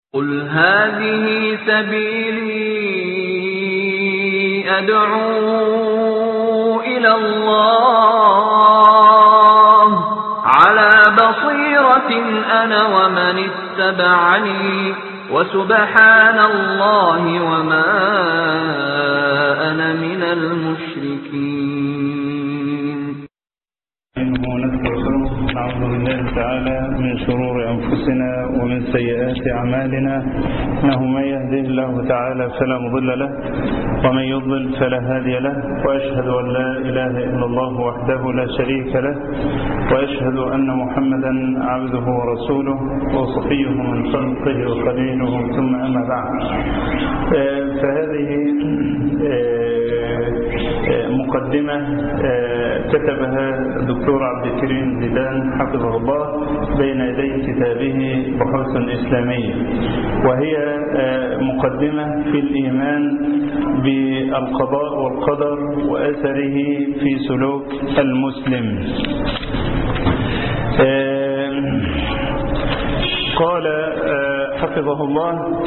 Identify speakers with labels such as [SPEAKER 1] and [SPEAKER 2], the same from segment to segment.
[SPEAKER 1] قل هذه سبيلي أدعو إلى الله على بصيرة أنا ومن اتبعني وسبحان الله وما أنا من المشركين.
[SPEAKER 2] نعوذ بالله تعالى من شرور أنفسنا ومن سيئات أعمالنا، إنه من يهده الله تعالى فلا مضل له ومن يضلل فلا هادي له، وأشهد أن لا إله إلا الله وحده لا شريك له، وأشهد أن محمدا عبده ورسوله وصفيه من خلقه وخليله، ثم أما بعد. فهذه مقدمة كتبها الدكتور عبد الكريم زيدان حفظه الله بين يدي كتابه بحوث إسلامية، وهي مقدمة في الإيمان بالقضاء والقدر وأثره في سلوك المسلم. قال حفظه الله: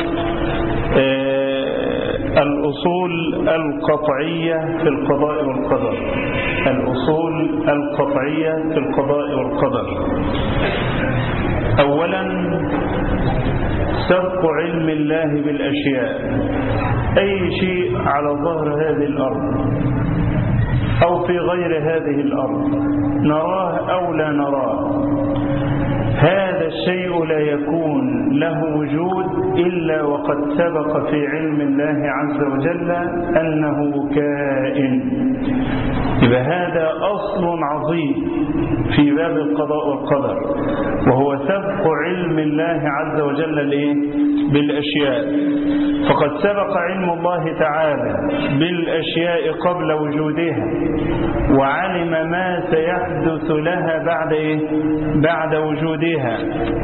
[SPEAKER 2] الأصول القطعية في القضاء والقدر. الأصول القطعية في القضاء والقدر. أولا، سبق علم الله بالأشياء. أي شيء على ظهر هذه الأرض أو في غير هذه الأرض، نراه أو لا نراه، هذا الشيء لا يكون له وجود إلا وقد سبق في علم الله عز وجل أنه كائن. يبقى هذا أصل عظيم في باب القضاء والقدر، وهو سبق علم الله عز وجل بالأشياء. فقد سبق علم الله تعالى بالأشياء قبل وجودها، وعلم ما سيحدث لها بعد وجودها،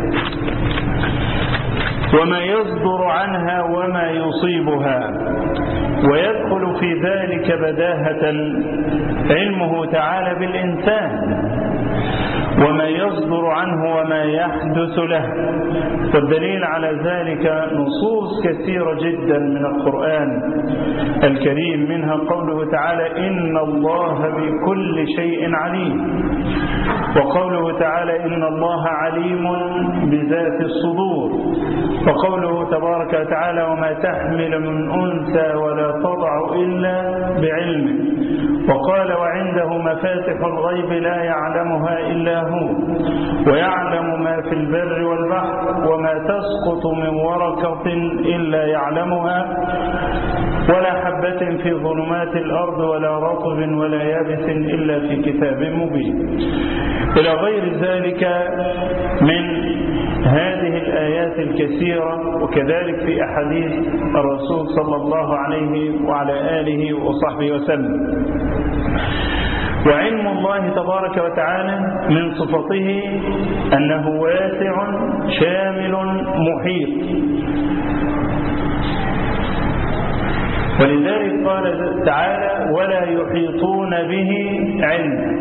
[SPEAKER 2] وما يصدر عنها وما يصيبها. ويدخل في ذلك بداهة علمه تعالى بالإنسان وما يصدر عنه وما يحدث له. والدليل على ذلك نصوص كثيرة جدا من القرآن الكريم، منها قوله تعالى: إن الله بكل شيء عليم. وقوله تعالى: إن الله عليم بذات الصدور. وقوله تبارك وتعالى: وما تحمل من أنثى ولا تضع إلا بعلمه. وقال: وعنده مفاتح الغيب لا يعلمها إلا هو، ويعلم ما في البر والبحر، وما تسقط من ورقة إلا يعلمها، ولا حبة في ظلمات الأرض ولا رطب ولا يابس إلا في كتاب مبين، إلى غير ذلك من هذه الآيات الكثيرة، وكذلك في أحاديث الرسول صلى الله عليه وعلى آله وصحبه وسلم. وعلم الله تبارك وتعالى من صفته أنه واسع شامل محيط، ولذلك قال تعالى: ولا يحيطون به علما.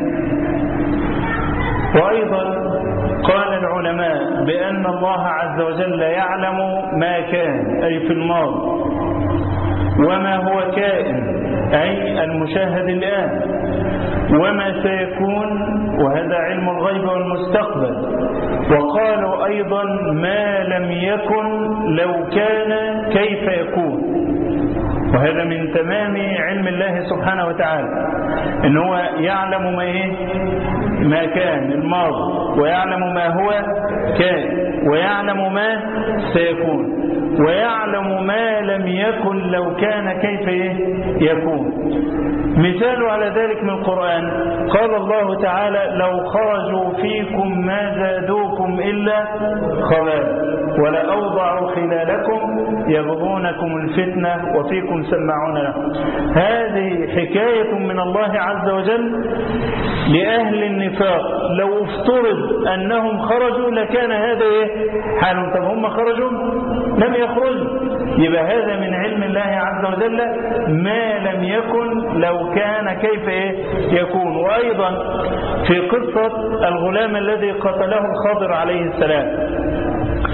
[SPEAKER 2] وأيضا قال العلماء بأن الله عز وجل يعلم ما كان، أي في الماضي، وما هو كائن، أي المشاهد الآن، وما سيكون، وهذا علم الغيب والمستقبل. وقالوا أيضا: ما لم يكن لو كان كيف يكون. وهذا من تمام علم الله سبحانه وتعالى، إن هو يعلم ما كان الماضي، ويعلم ما هو كان، ويعلم ما سيكون، ويعلم ما لم يكن لو كان كيف يكون. مثال على ذلك من القرآن: قال الله تعالى: لو خرجوا فيكم ما زادوكم إلا خبالا ولأوضعوا خلالكم يبغونكم الفتنة وفيكم سماعون لهم. هذه حكاية من الله عز وجل لأهل النفاق. لو افترض أنهم خرجوا لكان هذا حالهم. طب هم خرجوا؟ لم يخرجوا. يبقى هذا من علم الله عز وجل ما لم يكن لو كان كيف يكون. وأيضا في قصة الغلام الذي قتله الخضر عليه السلام،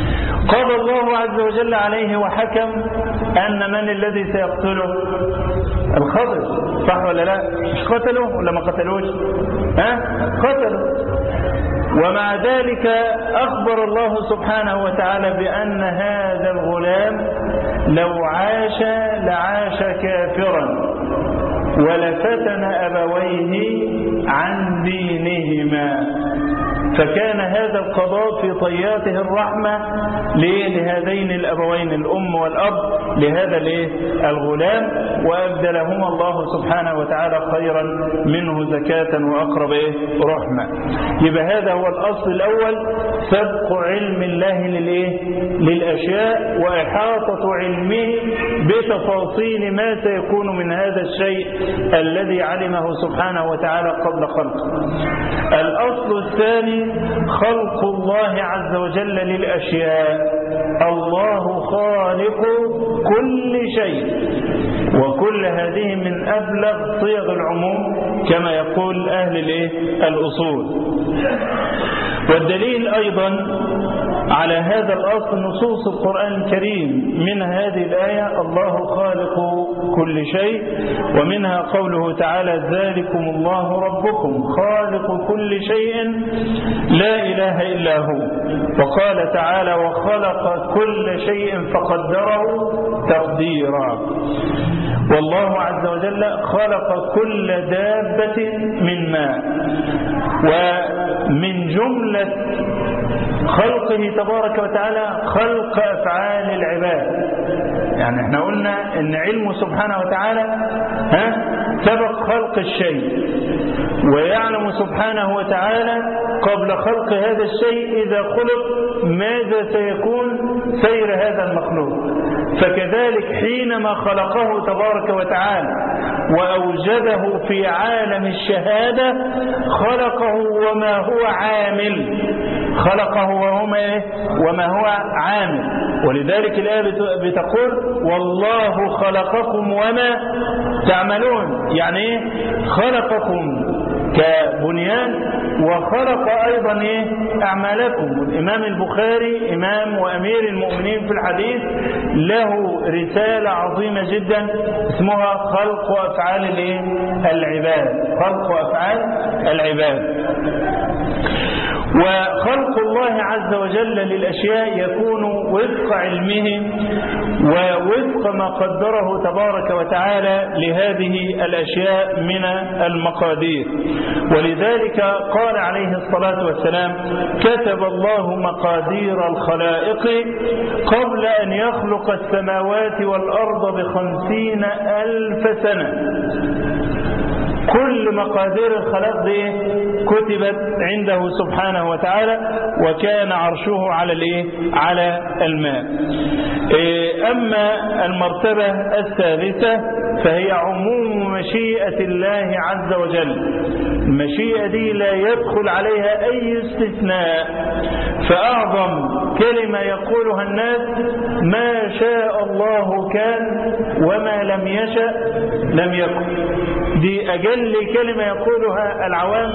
[SPEAKER 2] قضى الله عز وجل عليه وحكم أن من الذي سيقتله؟ الخضر، صح ولا لا؟ مش قتلوه ولا ما قتلوش؟ قتلوا. ومع ذلك أخبر الله سبحانه وتعالى بأن هذا الغلام لو عاش لعاش كافرا ولفتن أبويه عن دينهما. فكان هذا القضاء في طياته الرحمة لهذين الأبوين الأم والأب لهذا الغلام، وأبدلهما الله سبحانه وتعالى خيرا منه زكاة وأقرب رحمة. يبقى هذا هو الأصل الأول، سبق علم الله للأشياء وإحاطة علمه بتفاصيل ما سيكون من هذا الشيء الذي علمه سبحانه وتعالى قبل خلقه. الأصل الثاني خلق الله عز وجل للأشياء. الله خالق كل شيء، وكل هذه من أبلغ صيغ العموم كما يقول أهل الأصول. والدليل أيضا على هذا الأصل نصوص القرآن الكريم، من هذه الآية الله خالق كل شيء، ومنها قوله تعالى ذلكم الله ربكم خالق كل شيء لا إله إلا هو. وقال تعالى وخلق كل شيء فقدره تقديرا. والله عز وجل خلق كل دابة من ماء. ومن جملة خلقه تبارك وتعالى خلق أفعال العباد. يعني احنا قلنا ان علمه سبحانه وتعالى سبق خلق الشيء، ويعلم سبحانه وتعالى قبل خلق هذا الشيء إذا خلق ماذا سيكون سير هذا المخلوق. فكذلك حينما خلقه تبارك وتعالى وأوجده في عالم الشهادة خلقه وما هو عامل، خلقه وما هو عامل. ولذلك الآية بتقول والله خلقكم وما تعملون. يعني خلقكم كبنيان وخلق أيضا أعمالكم. الإمام البخاري إمام وأمير المؤمنين في الحديث له رسالة عظيمة جدا اسمها خلق وأفعال العباد. خلق وأفعال العباد. وخلق الله عز وجل للأشياء يكون وفق علمه ووفق ما قدره تبارك وتعالى لهذه الأشياء من المقادير. ولذلك قال عليه الصلاة والسلام كتب الله مقادير الخلائق قبل أن يخلق السماوات والأرض ب50,000 سنة. كل مقادير الخلق دي كتبت عنده سبحانه وتعالى، وكان عرشه على الماء. أما المرتبة الثالثة فهي عموم مشيئة الله عز وجل. المشيئة دي لا يدخل عليها أي استثناء. فأعظم كلمة يقولها الناس ما شاء الله كان وما لم يشأ لم يكن. دي أجل كلمة يقولها العوام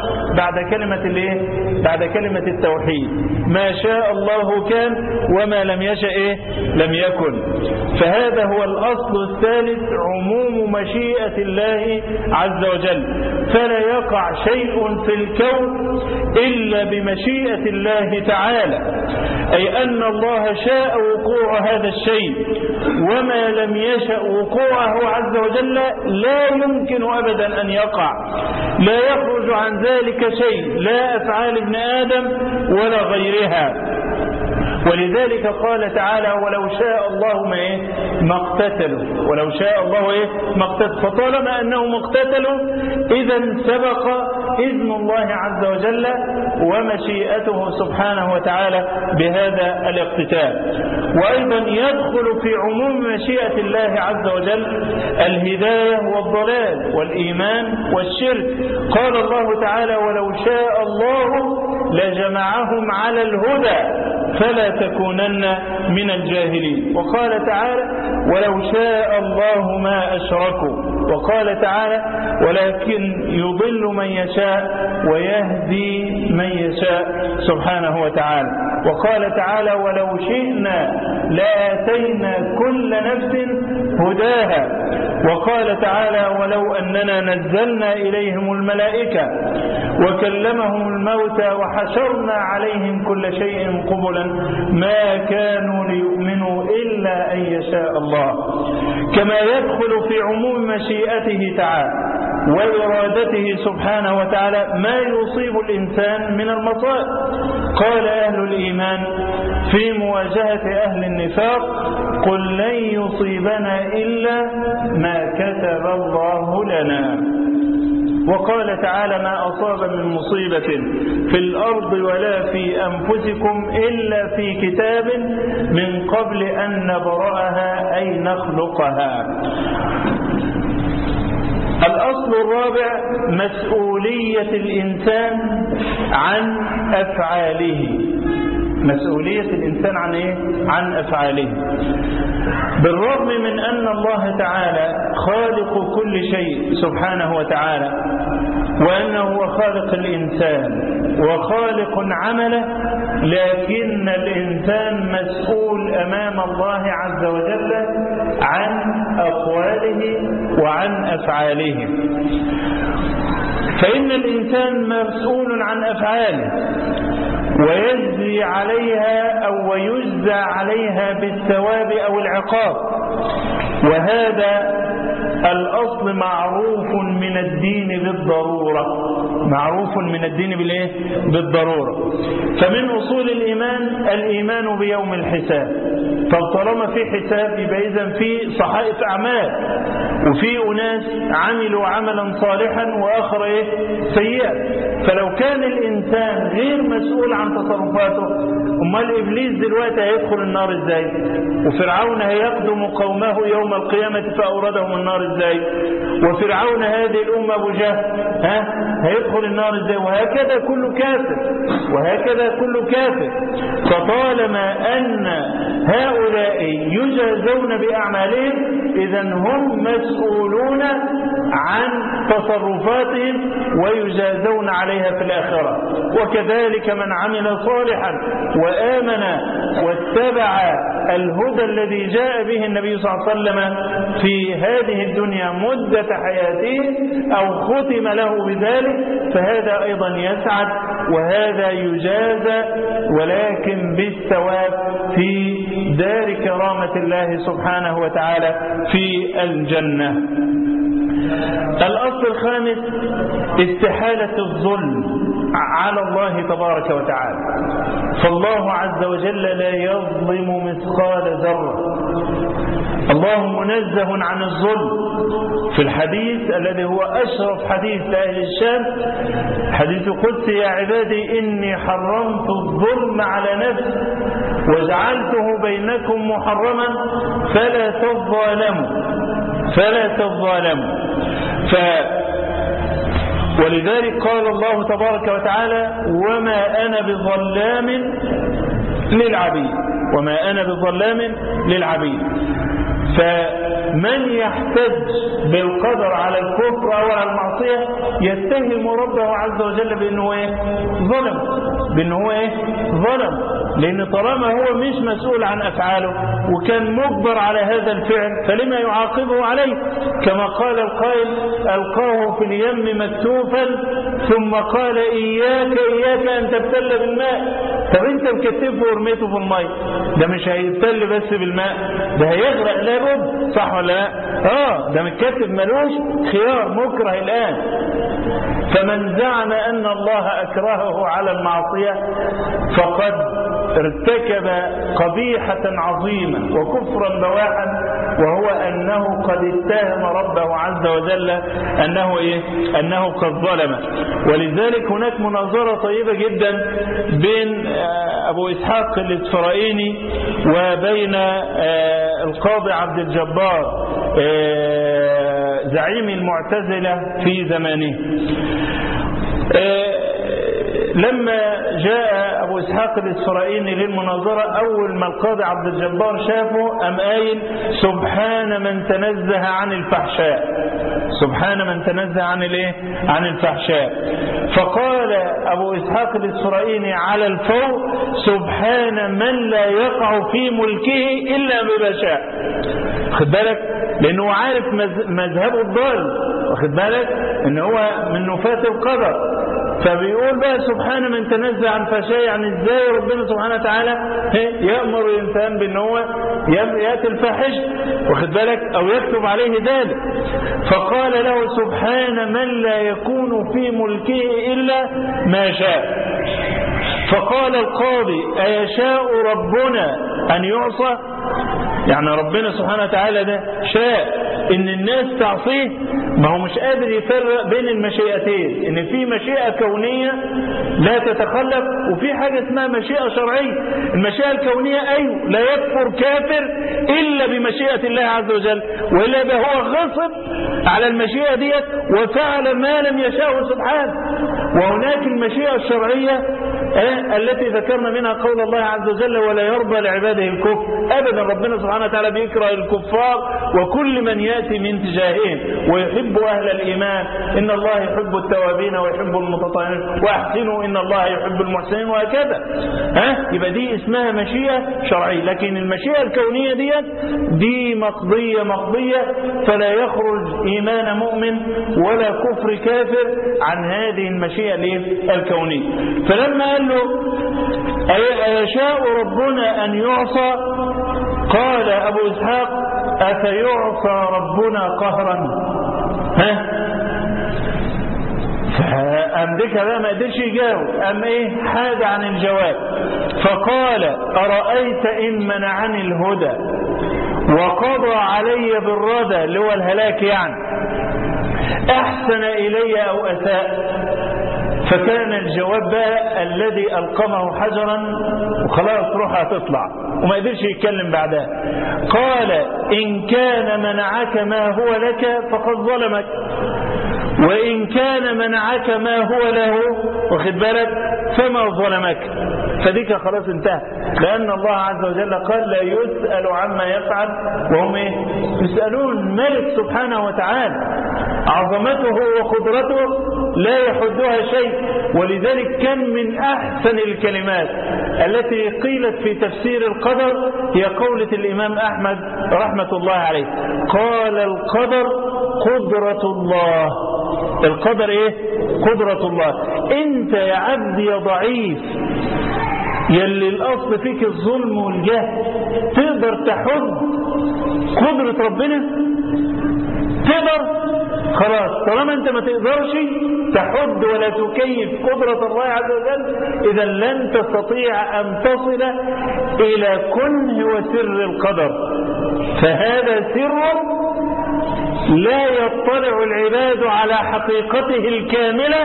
[SPEAKER 2] بعد كلمة التوحيد. ما شاء الله كان وما لم يشأ لم يكن. فهذا هو الأصل الثالث عموم مشيئة الله عز وجل. فلا يقع شيء في الكون إلا بمشيئة الله تعالى، أي أن الله شاء وقوع هذا الشيء، وما لم يشأ وقوعه عز وجل لا يمكن أبدا أن يقع. لا يخرج عن ذلك شيء، لا أفعال ابن آدم ولا غيرها. ولذلك قال تعالى ولو شاء الله ما اقتتلوا. ولو شاء الله ما اقتتلوا. فطالما أنهم اقتتلوا إذا سبق إذن الله عز وجل ومشيئته سبحانه وتعالى بهذا الاقتتال. وأيضا يدخل في عموم مشيئة الله عز وجل الهداية والضلال والإيمان والشرك. قال الله تعالى ولو شاء الله لجمعهم على الهدى فلا تكونن من الجاهلين. وقال تعالى ولو شاء الله ما أشركوا وقال تعالى ولكن يضل من يشاء ويهدي من يشاء سبحانه وتعالى. وقال تعالى ولو شئنا لآتينا كل نفس هداها. وقال تعالى ولو أننا نزلنا إليهم الملائكة وكلمهم الموتى وحشرنا عليهم كل شيء قبلا ما كانوا ليؤمنوا إلا أن يشاء الله. كما يدخل في عموم مشيئته تعالى وإرادته سبحانه وتعالى ما يصيب الإنسان من المصائب. قال أهل الإيمان في مواجهة أهل النفاق قل لن يصيبنا إلا ما كتب الله لنا. وقال تعالى ما أصاب من مصيبة في الأرض ولا في أنفسكم إلا في كتاب من قبل أن نبرأها أي نخلقها. الأصل الرابع مسؤولية الإنسان عن أفعاله. مسؤولية الإنسان عن إيه؟ عن أفعاله. بالرغم من أن الله تعالى خالق كل شيء سبحانه وتعالى وأنه هو خالق الإنسان وخالق عمله، لكن الإنسان مسؤول أمام الله عز وجل عن أقواله وعن أفعاله. فإن الإنسان مسؤول عن أفعاله ويجزي عليها أو ويجزى عليها بالثواب أو العقاب، وهذا الأصل معروف من الدين بالضرورة. معروف من الدين بالإيه؟ بالضرورة. فمن أصول الإيمان بيوم الحساب. فطالما في حساب يبقى إذن في صحائف أعمال، وفي أناس عملوا عملا صالحا وآخر إيه؟ سيئا. فلو كان الإنسان غير مسؤول عن تصرفاته، أمال إبليس دلوقتي هيدخل النار إزاي؟ وفرعون هيقدم قومه يوم القيامة فأوردهم النار إزاي؟ وفرعون هذه الأمة أبو جهل هيدخل النار إزاي؟ وهكذا كل كافر، وهكذا كل كافر. فطالما أن هؤلاء يجازون بأعمالهم إذن هم مسؤولون عن تصرفاتهم ويجازون عليها في الآخرة. وكذلك من عمل صالحا وآمن واتبع الهدى الذي جاء به النبي صلى الله عليه وسلم في هذه الدنيا مدة حياته أو ختم له بذلك، فهذا أيضا يسعد وهذا يجازى، ولكن بالثواب في دار كرامة الله سبحانه وتعالى في الجنة. الأصل الخامس استحالة الظلم على الله تبارك وتعالى. فالله عز وجل لا يظلم مثقال ذرة. الله منزه عن الظلم. في الحديث الذي هو أشرف حديث لأهل الشام، حديث قدسي يا عبادي إني حرمت الظلم على نفسي وجعلته بينكم محرما فلا تظالموا فلا تظالموا. ولذلك قال الله تبارك وتعالى وما أنا بظلام للعبيد، وما أنا بظلام للعبيد. فمن يحتج بالقدر على الكفر أو على المعصية يتهم ربه عز وجل بأنه إيه؟ ظلم، بأنه إيه؟ ظلم، لأن طالما هو مش مسؤول عن أفعاله وكان مجبر على هذا الفعل فلما يعاقبه عليه؟ كما قال القائل ألقاه في اليم مكتوفا ثم قال إياك أن تبتل بالماء. طب انت مكتفه ورميته في الماء، ده مش هيبتل بس بالماء، ده هيغرق لابد، صح ولا لا؟ ده متكتف ملوش خيار، مكره الآن. فمن زعم أن الله أكرهه على المعصية فقد ارتكب قبيحة عظيمة وكفرا بواحا، وهو أنه قد اتهم ربه عز وجل أنه إيه؟ أنه قد ظلم. ولذلك هناك مناظرة طيبة جدا بين أبو إسحاق الإسفرايني وبين القاضي عبد الجبار زعيم المعتزلة في زمانه. لما جاء أبو إسحاق الإسفرايني للمناظرة، أول ما القاضي عبد الجبار شافه أم قايل سبحان من تنزه عن الفحشاء. سبحان من تنزه عن الايه؟ عن الفحشاء. فقال أبو إسحاق الإسرائيلي على الفور: سبحان من لا يقع في ملكه إلا بما شاء. خد بالك، لأنه عارف مذهبه الضال، واخد بالك إن هو من نفاة القدر. فبيقول بقى سبحان من تنزه عن فحشاء، يعني ازاي ربنا سبحانه وتعالى يأمر الإنسان بأن هو يأتي الفاحش، واخد بالك، أو يكتب عليه ذلك. فقال له: سبحان من لا يكون في ملكه إلا ما شاء. فقال القاضي: أيشاء ربنا أن يعصى؟ يعني ربنا سبحانه وتعالى ده شاء ان الناس تعصيه؟ ما هو مش قادر يفرق بين المشيئتين، ان في مشيئة كونية لا تتخلف، وفي حاجة اسمها مشيئة شرعية. المشيئة الكونية أيوه، لا يكفر كافر إلا بمشيئة الله عز وجل، وإلا ده هو غصب على المشيئة ديت وفعل ما لم يشاءه سبحانه. وهناك المشيئة الشرعية التي ذكرنا منها قول الله عز وجل: ولا يرضى لعباده الكفر. أبدا، ربنا سبحانه وتعالى بيكره الكفار وكل من يأتي من تجاههم، ويحب أهل الإيمان. إن الله يحب التوابين ويحب المتطهرين، وأحسنوا إن الله يحب المحسنين، وهكذا. يبقى دي اسمها مشيئة شرعية. لكن المشيئة الكونية دي مقضية، فلا يخرج إيمان مؤمن ولا كفر كافر عن هذه المشيئة الكونية. فلما قال له: أيشاء ربنا أن يعصى؟ قال أبو إسحاق: أفيعصى ربنا قهرا؟ فأمريكا بقى ما قدرش يجاوب، أم حاد عن الجواب. فقال: أرأيت إن منعني الهدى وقضى علي بالردى، اللي هو الهلاك يعني، أحسن إلي أو أساء؟ فكان الجواب بقى الذي ألقمه حجرا، وخلاص روحها تطلع، وما قدرش يتكلم بعدها. قال: إن كان منعك ما هو لك فقد ظلمك، وإن كان منعك ما هو له، واخد بالك، فما ظلمك. فديك خلاص انتهى، لأن الله عز وجل قال: لا يسأل عما يفعل وهم يسألون. ملك سبحانه وتعالى عظمته وقدرته لا يحدها شيء. ولذلك كان من أحسن الكلمات التي قيلت في تفسير القدر هي قولة الإمام أحمد رحمة الله عليه: قال: القدر قدرة الله. القدر قدرة الله. انت يا عبد يا ضعيف، يلي الأصل فيك الظلم والجهل، تقدر تحد قدرة ربنا؟ تقدر؟ خلاص، طالما انت ما تقدرش تحد ولا تكيف قدرة الله عز وجل، إذا لن تستطيع أن تصل إلى كنه وسر القدر. فهذا سر لا يطلع العباد على حقيقته الكاملة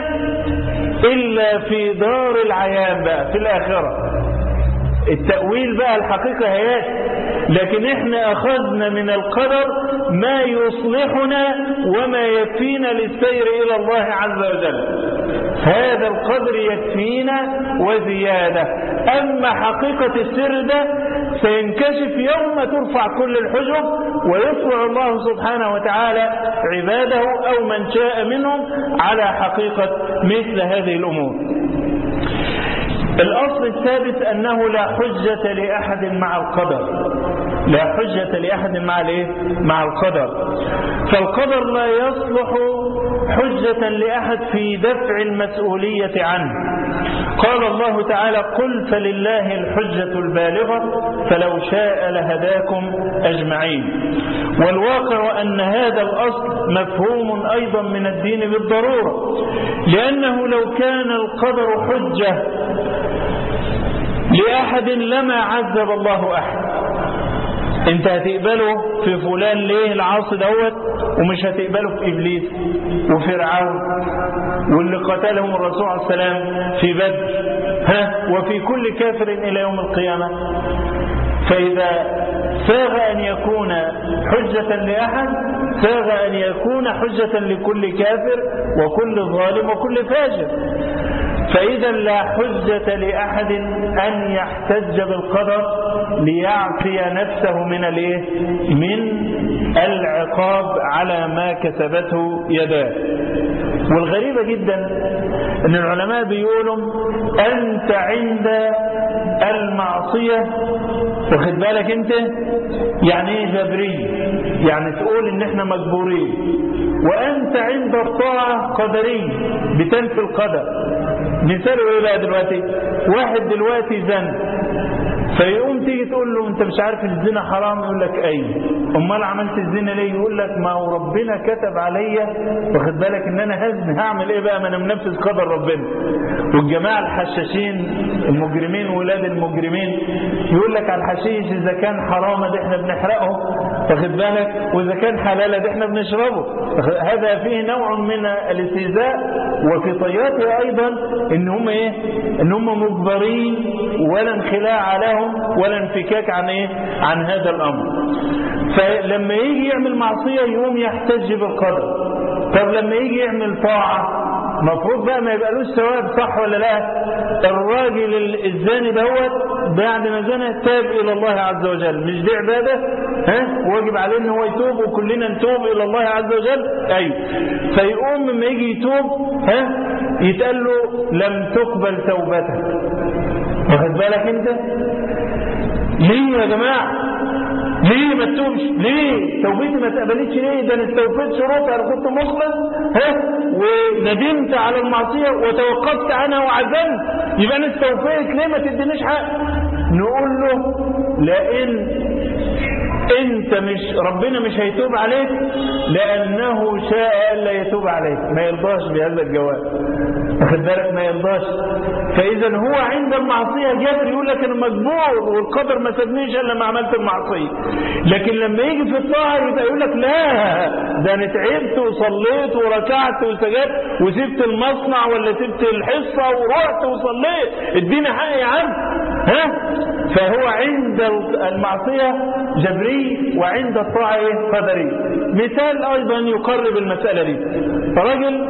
[SPEAKER 2] إلا في دار العيان بقى في الآخرة. التأويل بقى الحقيقة هيات، لكن احنا أخذنا من القدر ما يصلحنا وما يكفينا للسير إلى الله عز وجل. هذا القدر يكفينا وزيادة. أما حقيقة السر ده سينكشف يوم ترفع كل الحجب ويطلع الله سبحانه وتعالى عباده أو من شاء منهم على حقيقة مثل هذه الأمور. الأصل الثابت أنه لا حجة لأحد مع القدر. لا حجة لأحد مع القدر. فالقدر لا يصلح حجة لأحد في دفع المسؤولية عنه. قال الله تعالى: قل فلله الحجة البالغة فلو شاء لهداكم أجمعين. والواقع أن هذا الأصل مفهوم أيضا من الدين بالضرورة، لأنه لو كان القدر حجة لأحد لما عذب الله أحد. انت هتقبله في فلان ليه العاصي دوت، ومش هتقبله في إبليس وفرعون واللي قتلهم الرسول عليه السلام في بدر، وفي كل كافر إلى يوم القيامة. فإذا ساغ أن يكون حجة لأحد ساغ أن يكون حجة لكل كافر وكل ظالم وكل فاجر. فإذا لا حجة لأحد أن يحتج بالقدر ليعفي نفسه من العقاب على ما كسبته يداه. والغريبة جدا ان العلماء بيقولوا انت عند المعصية، واخد بالك انت يعني ايه جبري، يعني تقول ان احنا مجبورين، وانت عند الطاعة قدري بتنفي القدر. مثاله ايه بقى دلوقتي؟ واحد دلوقتي زن، فيقوم تيجي تقول له انت مش عارف الزنا حرام، يقول لك ايوه، امال عملت الزنا ليه؟ يقول لك ما هو ربنا كتب عليا، واخد بالك ان انا هزن، هعمل ايه بقى؟ ما انا منفذ قدر ربنا. والجماعه الحشاشين المجرمين ولاد المجرمين يقول لك على الحشيش اذا كان حرام ده احنا بنحرقه، واخد بالك، واذا كان حلال ده احنا بنشربه. هذا فيه نوع من الاستهزاء، وفي طياته ايضا ان هم ان هم مجبرين ولا انخلاع عليهم ولا انفكاك عن هذا الامر. فلما يجي يعمل معصية يقوم يحتج بالقدر. طب لما يجي يعمل طاعة مفروض بقى ما يبقالوش ثواب، صح ولا لا؟ الراجل الزاني دوت بعد ما زنى تاب الى الله عز وجل، مش دي عبادة؟ واجب عليه ان هو يتوب، وكلنا نتوب الى الله عز وجل. ايوه. فيقوم لما يجي يتوب يتقال له لم تقبل توبتك، واخد بالك انت؟ ليه يا جماعة؟ ليه ما تتوبش؟ ليه توبتي ما تقبلتش؟ ليه؟ ده انا استوفيت شروطها، انا كنت مخلص وندمت على المعصية وتوقفت عنها وعزمت، يبقى انا استوفيت، ليه ما تدينيش حق؟ نقول له لان انت ربنا مش هيتوب عليك لانه شاء الا يتوب عليك، ما يرضاش بهذا الجواب، واخد بالك؟ ما يرضاش. فاذا هو عند المعصيه جابر يقول لك انا مجبور والقدر ما سابنيش الا ما عملت المعصيه. لكن لما يجي في الطاعه يبقى يقول لك لا، ده انا تعبت وصليت وركعت وسجدت وسبت المصنع ولا سبت الحصه ورحت وصليت، اديني حقي يا عم. فهو عند المعصيه جبري وعند الطاعه قدري. مثال ايضا يقرب المساله دي، راجل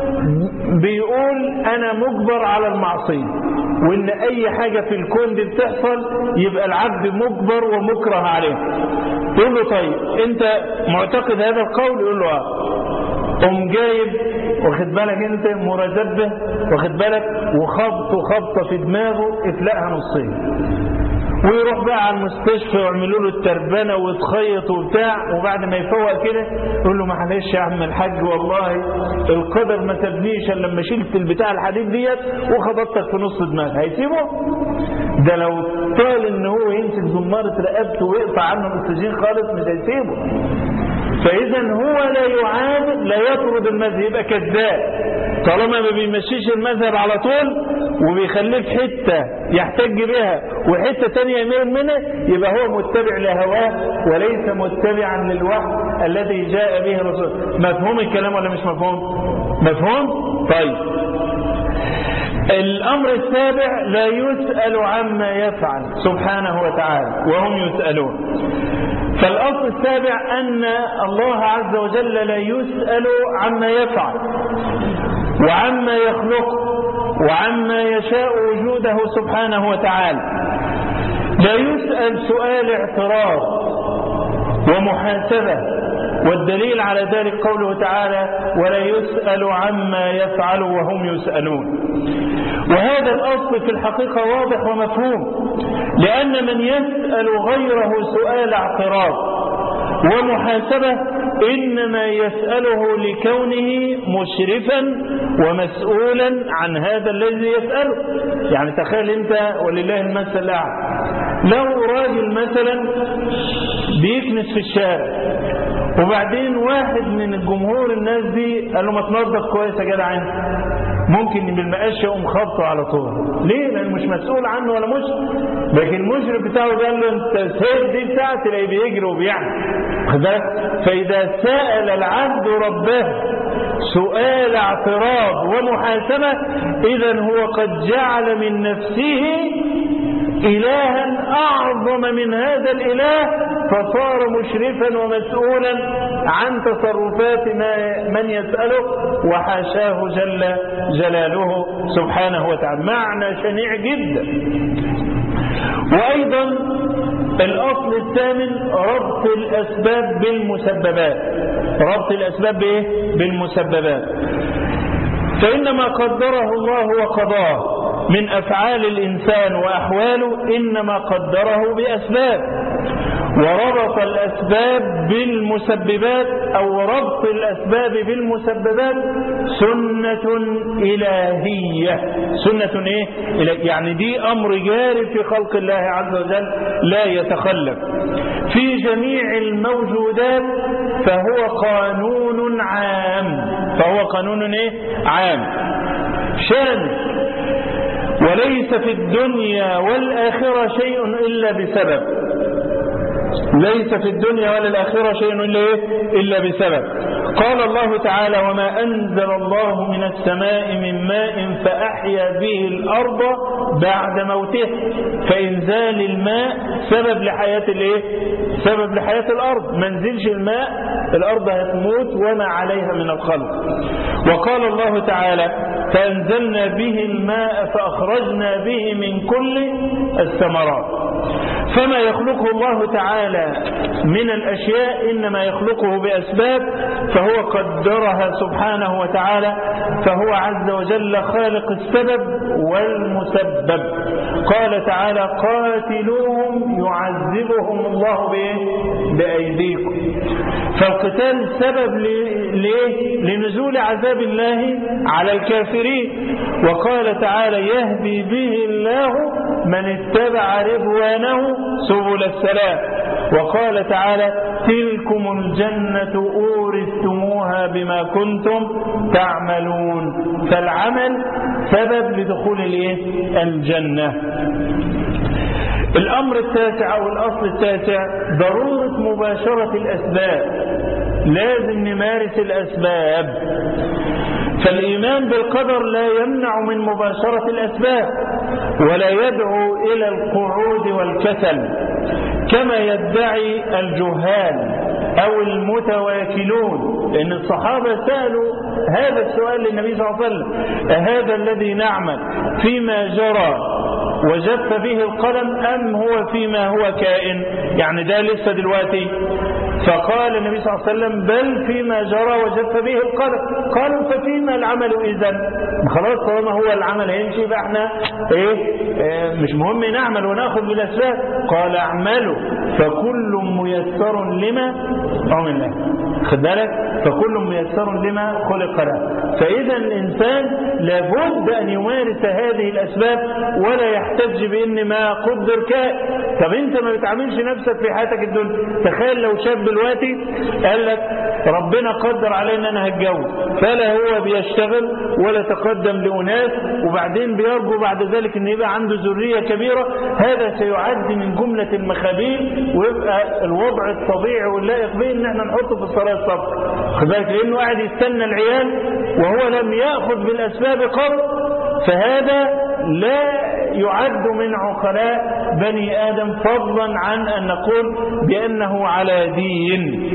[SPEAKER 2] بيقول انا مجبر على المعصيه، وان اي حاجه في الكون دي بتحصل يبقى العبد مجبر ومكره عليه. يقول له طيب انت معتقد هذا القول؟ يقول له قوم جايب، واخد بالك انت، مرزبه، واخد بالك، وخبطه في دماغه افلقها نصين، ويروح بقى على المستشفى ويعملوا له التربانه ويتخيط وبتاع، وبعد ما يفوق كده يقول له معلش يا عم الحاج والله القدر ما سابنيش الا لما شلت البتاع الحديد ديت وخبطتك في نص دماغك. هيسيبه؟ ده لو طال ان هو يمسك زمارة رقبته ويقطع عنه الاكسجين خالص مش هيسيبه. فاذا هو لا يعاند، لا يطرد المذهب، يبقى كذاب طالما ما بيمشيش المذهب على طول وبيخليه في حته يحتج بها وحته ثانيه يميل منها، يبقى هو متبع لهواه وليس متبعا للوحي الذي جاء به الرسول. مفهوم الكلام ولا مش مفهوم؟ مفهوم؟ طيب. الامر السابع لا يسأل عما يفعل سبحانه وتعالى وهم يسألون. فالاصل السابع ان الله عز وجل لا يسأل عما يفعل وعما يخلق وعما يشاء وجوده سبحانه وتعالى. لا يسأل سؤال اعتراض ومحاسبة، والدليل على ذلك قوله تعالى ولا يسأل عما يفعل وهم يسألون. وهذا الأصل في الحقيقة واضح ومفهوم، لأن من يسأل غيره سؤال اعتراض ومحاسبة إنما يسأله لكونه مشرفا ومسؤولا عن هذا الذي يسأله. يعني تخيل انت ولله المثل الأعلى، لو راجل مثلا بيكنس في الشارع وبعدين واحد من الجمهور الناس دي قال له ما تنظف كويس يا جدع انت، ممكن بالمقاش يقوم خبطه على طول. ليه؟ لانه مش مسؤول عنه ولا مشرف. لكن المشرف بتاعه قال له انت السيد دي بتاعتي، تلاقيه بيجري وبيعمل. فاذا سأل العبد ربه سؤال اعتراض ومحاسبة اذا هو قد جعل من نفسه إلها أعظم من هذا الإله، فصار مشرفا ومسؤولا عن تصرفات من يسأله وحاشاه جل جلاله سبحانه وتعالى. معنى شنيع جدا. وأيضا الأصل الثامن ربط الأسباب بالمسببات. ربط الأسباب بالمسببات. فإن ما قدره الله وقضاه من أفعال الإنسان وأحواله إنما قدره بأسباب، وربط الأسباب بالمسببات أو ربط الأسباب بالمسببات سنة إلهية. سنة يعني دي أمر جاري في خلق الله عز وجل لا يتخلف في جميع الموجودات، فهو قانون عام. فهو قانون عام شامل، وليس في الدنيا والآخرة شيء إلا بسبب. ليس في الدنيا ولا الآخرة شيء إلا بسبب. قال الله تعالى: وما أنزل الله من السماء من ماء فأحيا به الأرض بعد موته. فإنزال الماء سبب لحياة سبب لحياة الأرض. ما نزلش الماء الأرض هتموت وما عليها من الخلق. وقال الله تعالى: فأنزلنا به الماء فأخرجنا به من كل الثمرات. فما يخلقه الله تعالى من الأشياء إنما يخلقه بأسباب، فهو قدرها سبحانه وتعالى، فهو عز وجل خالق السبب والمسبب. قال تعالى: قاتلوهم يعذبهم الله بأيديكم. فالقتال سبب لنزول عذاب الله على الكافرين. وقال تعالى: يهدي به الله من اتبع رضوانه سبل السلام. وقال تعالى: تلكم الجنة أورثتموها بما كنتم تعملون. فالعمل سبب لدخول الجنة. الأمر التاسع أو الأصل التاسع ضرورة مباشرة الأسباب. لازم نمارس الأسباب. فالإيمان بالقدر لا يمنع من مباشرة الأسباب ولا يدعو إلى القعود والكسل كما يدعي الجهال أو المتواكلون. لأن الصحابة سألوا هذا السؤال للنبي صلى الله عليه وسلم: أهذا الذي نعمل فيما جرى وجف به القلم أم هو فيما هو كائن؟ يعني ده لسه دلوقتي. فقال النبي صلى الله عليه وسلم: بل فيما جرى وجف به القلم. قالوا: ففيما العمل إذن؟ خلاص طالما هو العمل هيمشي فاحنا مش مهم نعمل وناخذ بالأسباب. قال: اعملوا فكل ميسر لما عمل له. خد بالك؟ فكل ميسر لما خلق له. فإذا الإنسان لابد أن يمارس هذه الأسباب ولا يحتج بأن ما قدر كائن. طب أنت ما بتعاملش نفسك في حياتك الدنيا. تخيل لو شاب دلوقتي قال لك: ربنا قدر علينا ان انا هتجوز، فلا هو بيشتغل ولا تقدم لأناس، وبعدين بيرجو بعد ذلك ان يبقى عنده ذرية كبيرة. هذا سيعد من جملة المخابيل، ويبقى الوضع الطبيعي واللائق به ان احنا نحطه في الصلاة الصبر. خد بالك؟ لانه قاعد يستنى العيال وهو لم يأخذ بالأسباب قبل. فهذا لا يعد من عقلاء بني آدم، فضلا عن أن نقول بأنه على دين.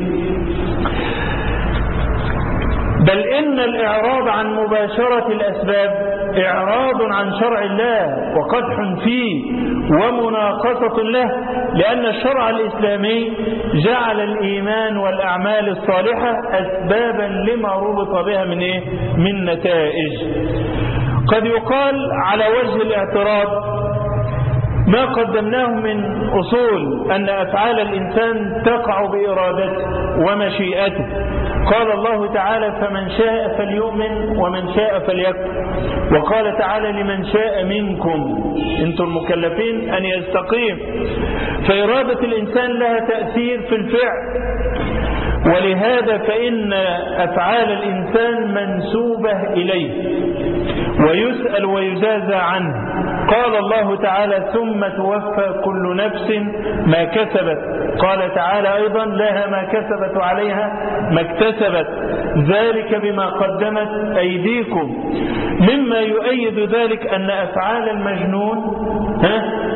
[SPEAKER 2] بل إن الإعراض عن مباشرة الأسباب إعراض عن شرع الله وقدح فيه ومناقصة له، لأن الشرع الإسلامي جعل الإيمان والأعمال الصالحة أسبابا لما ربط بها من نتائج. قد يقال على وجه الاعتراض: ما قدمناه من أصول أن أفعال الإنسان تقع بإرادته ومشيئته. قال الله تعالى: فمن شاء فليؤمن ومن شاء فليكفر. وقال تعالى: لمن شاء منكم أنتم المكلفين أن يستقيم. فإرادة الإنسان لها تأثير في الفعل، ولهذا فإن أفعال الإنسان منسوبة إليه ويسأل ويجازى عنه. قال الله تعالى: ثم توفى كل نفس ما كسبت. قال تعالى أيضا: لها ما كسبت وعليها ما اكتسبت، ذلك بما قدمت أيديكم. مما يؤيد ذلك أن أفعال المجنون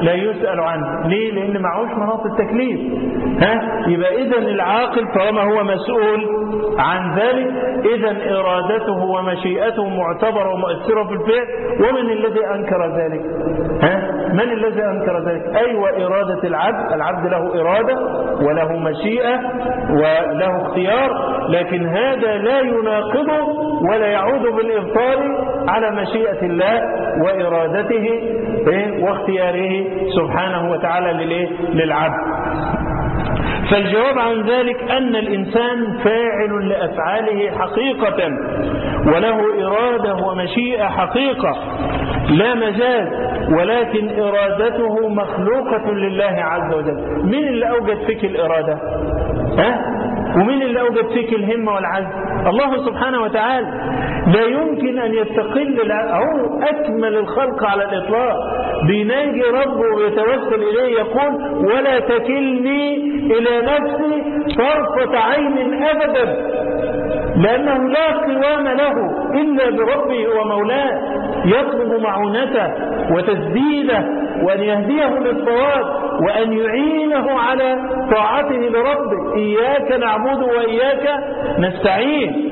[SPEAKER 2] لا يسأل عنه. ليه؟ لأن معهوش مناط التكليف. يبقى إذن العاقل طالما هو مسؤول عن ذلك، إذن إرادته ومشيئته معتبرة ومؤثرة في الفعل. ومن الذي أنكر ذلك؟ من الذي أنكر ذلك؟ أيوة إرادة العبد له إرادة وله مشيئة وله اختيار، لكن هذا لا يناقضه ولا يعود بالإبطال على مشيئة الله وإرادته واختياره سبحانه وتعالى للعبد. فالجواب عن ذلك أن الإنسان فاعل لأفعاله حقيقة، وله إرادة ومشيئة حقيقة لا مجاز، ولكن إرادته مخلوقة لله عز وجل. من اللي أوجد فيك الإرادة؟ ومن اللي أوجد فيك الهمة والعزم؟ الله سبحانه وتعالى. لا يمكن أن يستقل، هو أكمل الخلق على الإطلاق، بيناجي ربه ويتوسل إليه يقول ولا تكلني إلى نفسي طرفة عين أبدا، لأنه لا قوام له إلا بربه ومولاه، يطلب معونته وتسديده وأن يهديه للصواب وأن يعينه على طاعته لربه. إياك نعبد وإياك نستعين.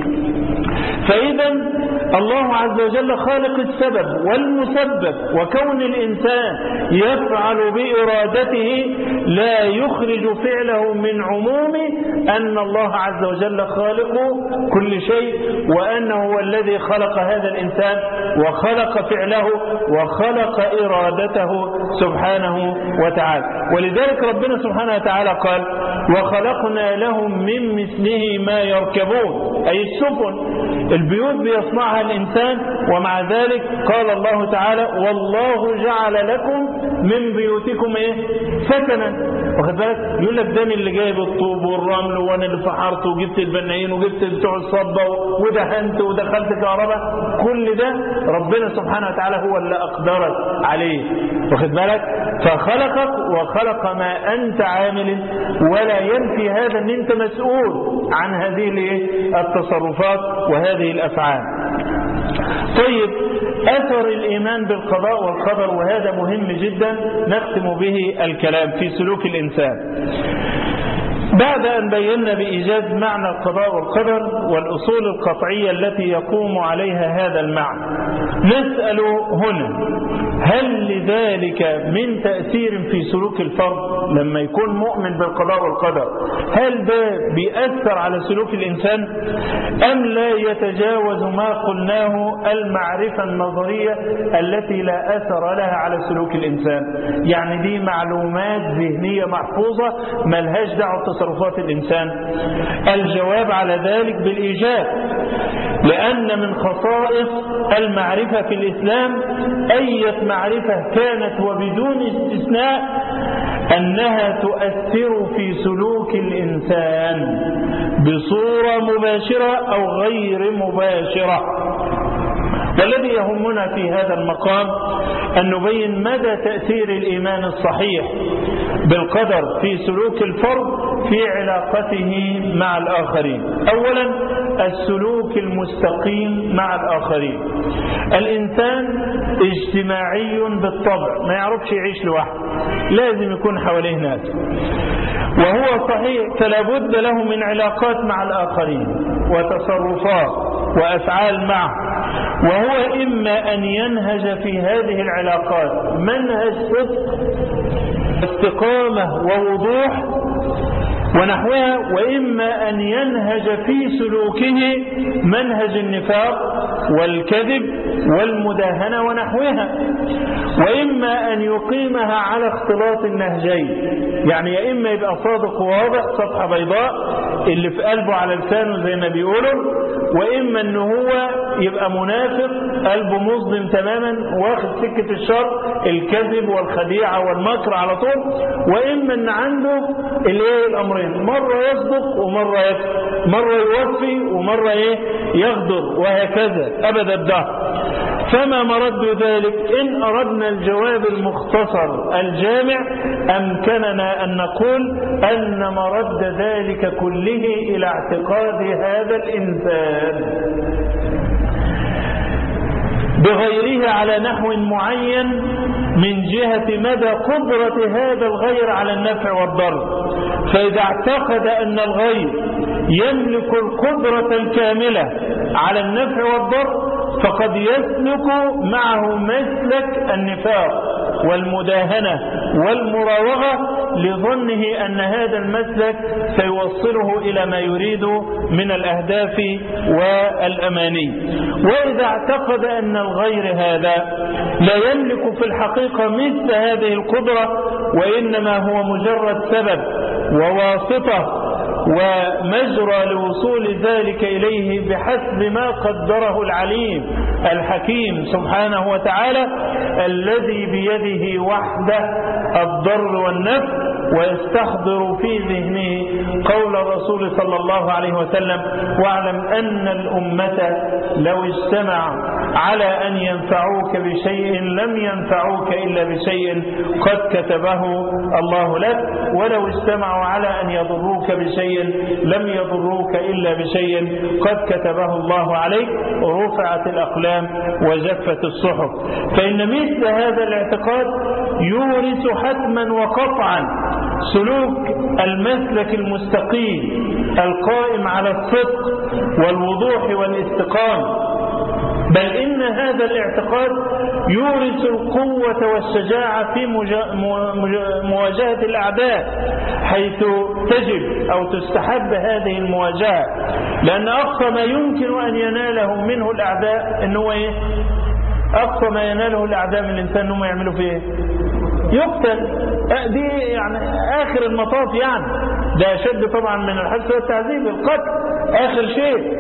[SPEAKER 2] فإذا الله عز وجل خالق السبب والمسبب، وكون الإنسان يفعل بإرادته لا يخرج فعله من عموم أن الله عز وجل خالق كل شيء، وأنه هو الذي خلق هذا الإنسان وخلق فعله وخلق إرادته سبحانه وتعالى. ولذلك ربنا سبحانه وتعالى قال وخلقنا لهم من مثله ما يركبون، أي السفن، البيوت بيصنعها الإنسان. ومع ذلك قال الله تعالى والله جعل لكم من بيوتكم سكنا. واخد بالك؟ يقول لك ده اللي جايب الطوب والرمل وانا اللي فحرت وجبت البنايين وجبت بتوع الصبة ودهنت ودخلت كهرباء، كل ده ربنا سبحانه وتعالى هو اللي أقدرك عليه. واخد بالك؟ فخلقك وخلق ما أنت عامل، ولا ينفي هذا أن أنت مسؤول عن هذه التصرفات وهذه الأفعال. طيب، أثر الإيمان بالقضاء والقدر، وهذا مهم جدا نختم به الكلام في سلوك الإنسان. بعد أن بينا بإيجاز معنى القضاء والقدر والأصول القطعية التي يقوم عليها هذا المعنى، نسأل هنا هل لذلك من تأثير في سلوك الفرد لما يكون مؤمن بالقضاء والقدر؟ هل ده بيأثر على سلوك الإنسان أم لا يتجاوز ما قلناه المعرفة النظرية التي لا أثر لها على سلوك الإنسان؟ يعني دي معلومات ذهنية محفوظة ملهاش دعوة بتصرفات الإنسان. الجواب على ذلك بالإيجاب، لأن من خصائص المعرفة في الإسلام أية معرفة كانت وبدون استثناء أنها تؤثر في سلوك الإنسان بصورة مباشرة أو غير مباشرة. والذي يهمنا في هذا المقام أن نبين مدى تأثير الإيمان الصحيح بالقدر في سلوك الفرد في علاقته مع الآخرين. أولا، السلوك المستقيم مع الآخرين. الإنسان اجتماعي بالطبع، ما يعرفش يعيش لوحده، لازم يكون حواليه ناس، وهو صحيح فلا بد له من علاقات مع الآخرين وتصرفات وأفعال معه، وهو إما أن ينهج في هذه العلاقات منهج صدق واستقامة ووضوح ونحوها، وإما أن ينهج في سلوكه منهج النفاق والكذب والمداهنة ونحوها، وإما أن يقيمها على اختلاط النهجين، يعني يا إما يبقى صادق وواضح صفحة بيضاء اللي في قلبه على لسانه زي ما بيقولوا، وإما أنه هو يبقى منافق قلبه مظلم تماما واخد سكة الشر الكذب والخديعة والمكر على طول، وإما أن عنده الأمرين، مرة يصدق ومرة يكذب، مرة يوفي ومرة يغدر، وهكذا أبدا الدهر. فما مرد ذلك؟ إن أردنا الجواب المختصر الجامع أمكننا أن نقول أن مرد ذلك كله إلى اعتقاد هذا الإنسان بغيره على نحو معين من جهة مدى قدرة هذا الغير على النفع والضر. فإذا اعتقد أن الغير يملك القدرة الكاملة على النفع والضر فقد يسلك معه مسلك النفاق والمداهنة والمراوغة لظنه أن هذا المسلك سيوصله إلى ما يريد من الأهداف والأماني. وإذا اعتقد أن الغير هذا لا يملك في الحقيقة مثل هذه القدرة وإنما هو مجرد سبب وواسطة ومجرى لوصول ذلك إليه بحسب ما قدره العليم الحكيم سبحانه وتعالى الذي بيده وحده الضر والنفع، ويستحضر في ذهنه قول الرسول صلى الله عليه وسلم: واعلم أن الأمة لو اجتمع على أن ينفعوك بشيء لم ينفعوك إلا بشيء قد كتبه الله لك، ولو اجتمعوا على أن يضروك بشيء لم يضروك إلا بشيء قد كتبه الله عليك. رفعت الأقلام وجفت الصحف. فإن مثل هذا الاعتقاد يورث حتما وقطعا سلوك المسلك المستقيم القائم على الصدق والوضوح والاستقامة، بل إن هذا الاعتقاد يورث القوة والشجاعة في مواجهة الأعداء، حيث تجب أو تستحب هذه المواجهة، لأن أقصى ما يمكن أن يناله منه الأعداء إنه إيه؟ أقصى ما يناله الأعداء من الإنسان إنه يعملوا فيه يقتل. دي يعني آخر المطاف، يعني ده أشد طبعا من الحبس والتعذيب، القتل آخر شيء.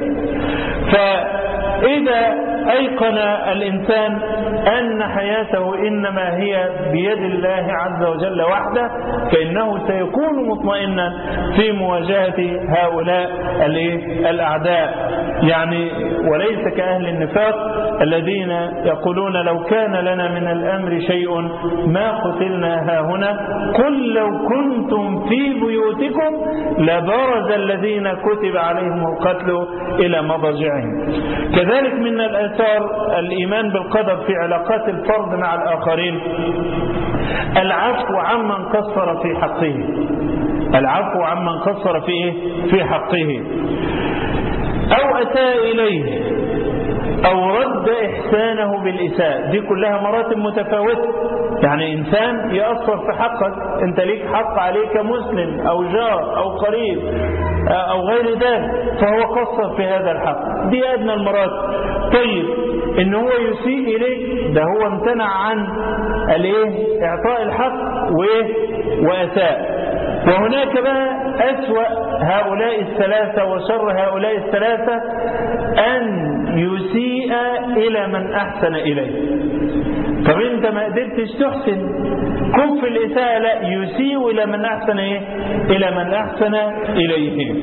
[SPEAKER 2] فإذا أيقن الإنسان أن حياته إنما هي بيد الله عز وجل وحده فإنه سيكون مطمئنا في مواجهة هؤلاء الأعداء، يعني وليس كأهل النفاق الذين يقولون: لو كان لنا من الأمر شيء ما قتلنا هاهنا، قل لو كنتم في بيوتكم لبرز الذين كتب عليهم القتل إلى مضاجعهم. كذلك من الآثار الإيمان بالقدر في علاقات الفرد مع الآخرين العفو عمن قصر في حقه، العفو عمن قصر في حقه أو أساء إليه أو رد إحسانه بالإساءة. دي كلها مراتب متفاوتة. يعني إنسان يأثر في حقك، أنت ليك حق عليه كمسلم أو جار أو قريب أو غير ذلك، فهو قصر في هذا الحق، دي أدنى المراتب. طيب إن هو يسيء إليك، ده هو امتنع عن إعطاء الحق وأساء. وهناك بقى أسوأ هؤلاء الثلاثة وشر هؤلاء الثلاثة أن يسيء إلى من أحسن إليه. طب أنت ما قدرتش تحسن، كف الإساءة، لا، يسيء إلى من أحسن إلى من أحسن إليه.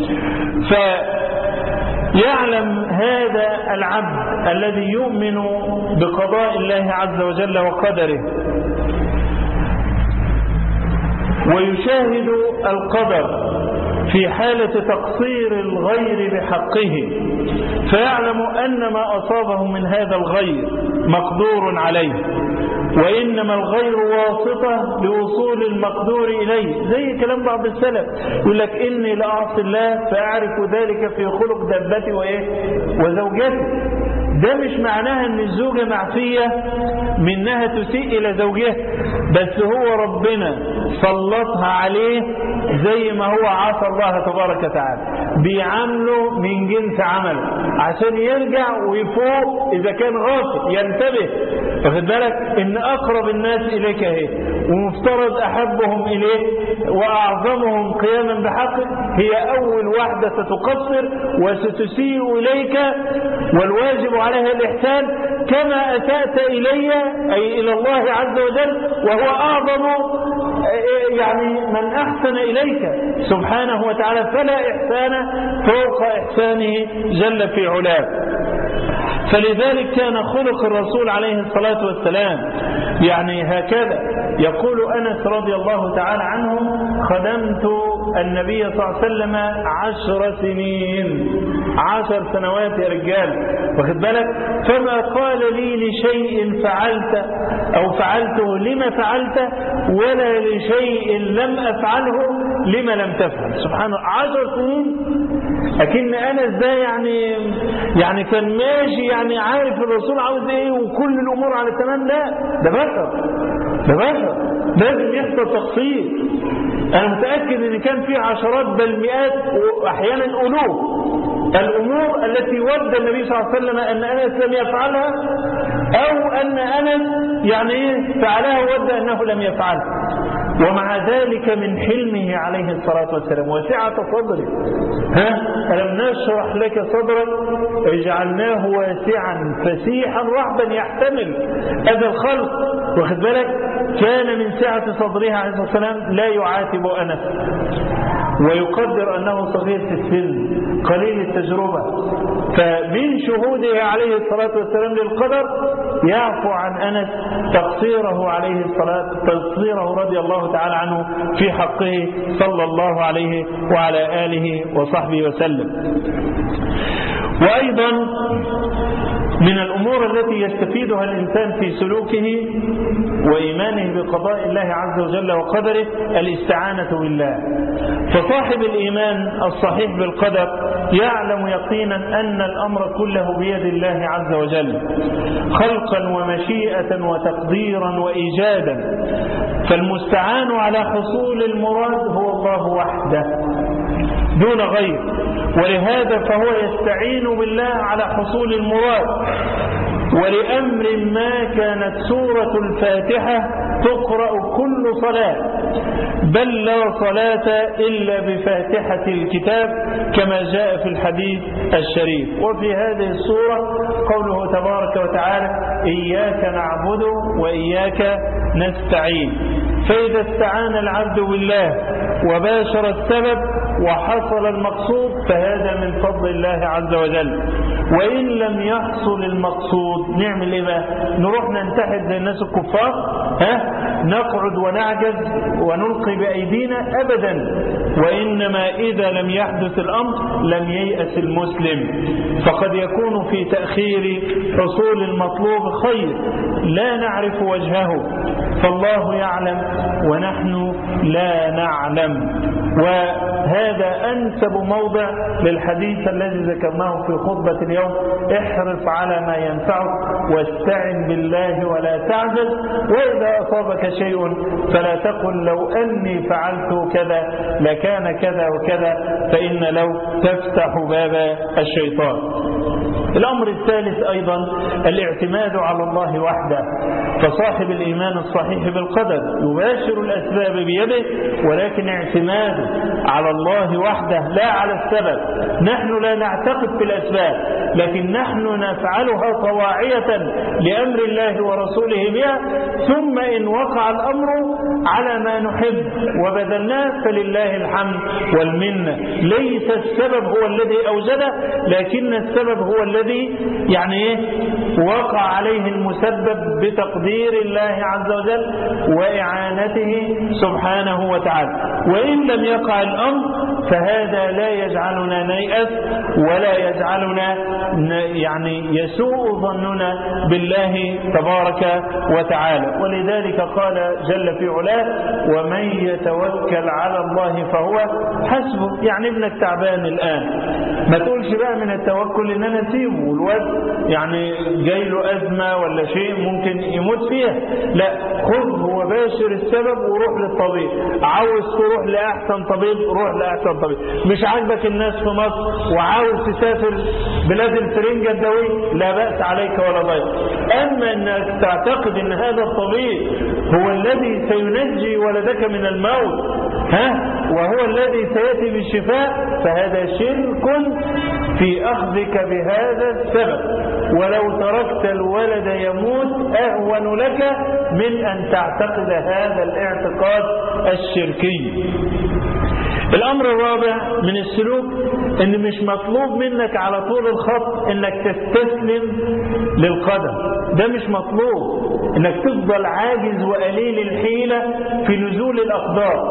[SPEAKER 2] فيعلم هذا العبد الذي يؤمن بقضاء الله عز وجل وقدره ويشاهد القدر في حالة تقصير الغير بحقه، فيعلم أن ما أصابه من هذا الغير مقدور عليه، وإنما الغير واسطة لوصول المقدور إليه. زي كلام بعض السلف يقول لك: إني لأعصي الله فأعرف ذلك في خلق دابتي وزوجتي. ده مش معناها ان الزوجة معفية منها تسيء الى زوجها، بس هو ربنا سلطها عليه زي ما هو عصى الله تبارك وتعالى، بيعامله من جنس عمل عشان يرجع ويفوق اذا كان غافل ينتبه. واخد بالك ان اقرب الناس اليك اهي، ومفترض احبهم اليه واعظمهم قياما بحقك هي اول واحدة ستقصر وستسيء اليك، والواجب عليها الإحسان كما أسأت إلي أي إلى الله عز وجل، وهو أعظم يعني من أحسن إليك سبحانه وتعالى، فلا إحسان فوق إحسانه جل في علاه. فلذلك كان خلق الرسول عليه الصلاة والسلام يعني هكذا. يقول أنس رضي الله تعالى عنه: خدمت النبي صلى الله عليه وسلم 10 سنين، 10 سنوات يا رجال، واخد بالك؟ فما قال لي لشيء فعلت أو فعلته لما فعلت، ولا لشيء لم أفعله لما لم تفعل. سبحانه، 10 سنين. لكن أنا ازاي يعني كان ماشي يعني عارف الرسول عاوز ايه وكل الأمور على تمام؟ لا، ده بشر لازم يحصل تقصير. أنا متأكد إن كان في عشرات بل مئات وأحيانا ألوف الأمور التي ود النبي صلى الله عليه وسلم أن أنس لم يفعلها، أو أن أنس فعلها ود أنه لم يفعلها، ومع ذلك من حلمه عليه الصلاة والسلام وسعة صدره. ألم نشرح لك صدرك اجعلناه واسعا فسيحا رحبا يحتمل هذا الخلق، واخد بالك؟ كان من سعة صدرها عليه الصلاة والسلام لا يعاتب أنس، ويقدر أنه صغير في السن قليل التجربة، فمن شهوده عليه الصلاة والسلام للقدر يعفو عن أنس تقصيره رضي الله تعالى عنه في حقه صلى الله عليه وعلى آله وصحبه وسلم. وأيضا من الأمور التي يستفيدها الإنسان في سلوكه وإيمانه بقضاء الله عز وجل وقدره الاستعانة بالله. فصاحب الإيمان الصحيح بالقدر يعلم يقينا أن الأمر كله بيد الله عز وجل، خلقا ومشيئة وتقديرا وإيجادا، فالمستعان على حصول المراد هو الله وحده دون غير، ولهذا فهو يستعين بالله على حصول المراد. ولأمر ما كانت سورة الفاتحة تقرأ كل صلاة، بل لا صلاة إلا بفاتحة الكتاب كما جاء في الحديث الشريف. وفي هذه السورة قوله تبارك وتعالى: إياك نعبد وإياك نستعين. فإذا استعان العبد بالله وباشر السبب وحصل المقصود فهذا من فضل الله عز وجل. وإن لم يحصل المقصود نعمل إيه بقى؟ نروح ننتحد زي الناس الكفار؟ نقعد ونعجز ونلقي بأيدينا؟ أبدا. وإنما إذا لم يحدث الأمر لم ييأس المسلم، فقد يكون في تأخير حصول المطلوب خير لا نعرف وجهه، فالله يعلم ونحن لا نعلم. وهذا أنسب موضع للحديث الذي ذكرناه في خطبة اليوم: احرص على ما ينفعك واستعن بالله ولا تعجز، وإذا أصابك شيء فلا تقل لو أني فعلت كذا لكان كذا وكذا، فإن لو تفتح باب الشيطان. الأمر الثالث أيضا الاعتماد على الله وحده. فصاحب الإيمان الصحيح بالقدر يباشر الأسباب بيده، ولكن اعتماده على الله وحده لا على السبب. نحن لا نعتقد في الأسباب، لكن نحن نفعلها طواعية لأمر الله ورسوله بها، ثم إن وقع الأمر على ما نحب وبذلناه فلله الحمد والمنة. ليس السبب هو الذي أوجده، لكن السبب هو الذي وقع عليه المسبب بتقدير الله عز وجل وإعانته سبحانه وتعالى. وإن لم يقع الأمر فهذا لا يجعلنا نيأس ولا يجعلنا يسوء ظننا بالله تبارك وتعالى. ولذلك قال جل في علاه: ومن يتوكل على الله فهو حسبه. ابنك تعبان الآن، ما تقولش بقى من التوكل ان انا اسيبه والواد جاي له أزمة ولا شيء ممكن يموت فيها، لا، خذه وباشر السبب وروح للطبيب. عاوز تروح لأحسن طبيب روح لأحسن طبيب. مش عاجبك الناس في مصر وعاوز تسافر بلاد الفرنجة الدوي، لا بأس عليك ولا ضير. أما أنك تعتقد أن هذا الطبيب هو الذي سينجي ولدك من الموت وهو الذي سيأتي بالشفاء، فهذا شرك في أخذك بهذا السبب. ولو تركت الولد يموت أهون لك من أن تعتقد هذا الاعتقاد الشركي. الأمر الرابع من السلوك ان مش مطلوب منك على طول الخط انك تستسلم للقدر، ده مش مطلوب انك تفضل عاجز وقليل الحيلة في نزول الأقدار.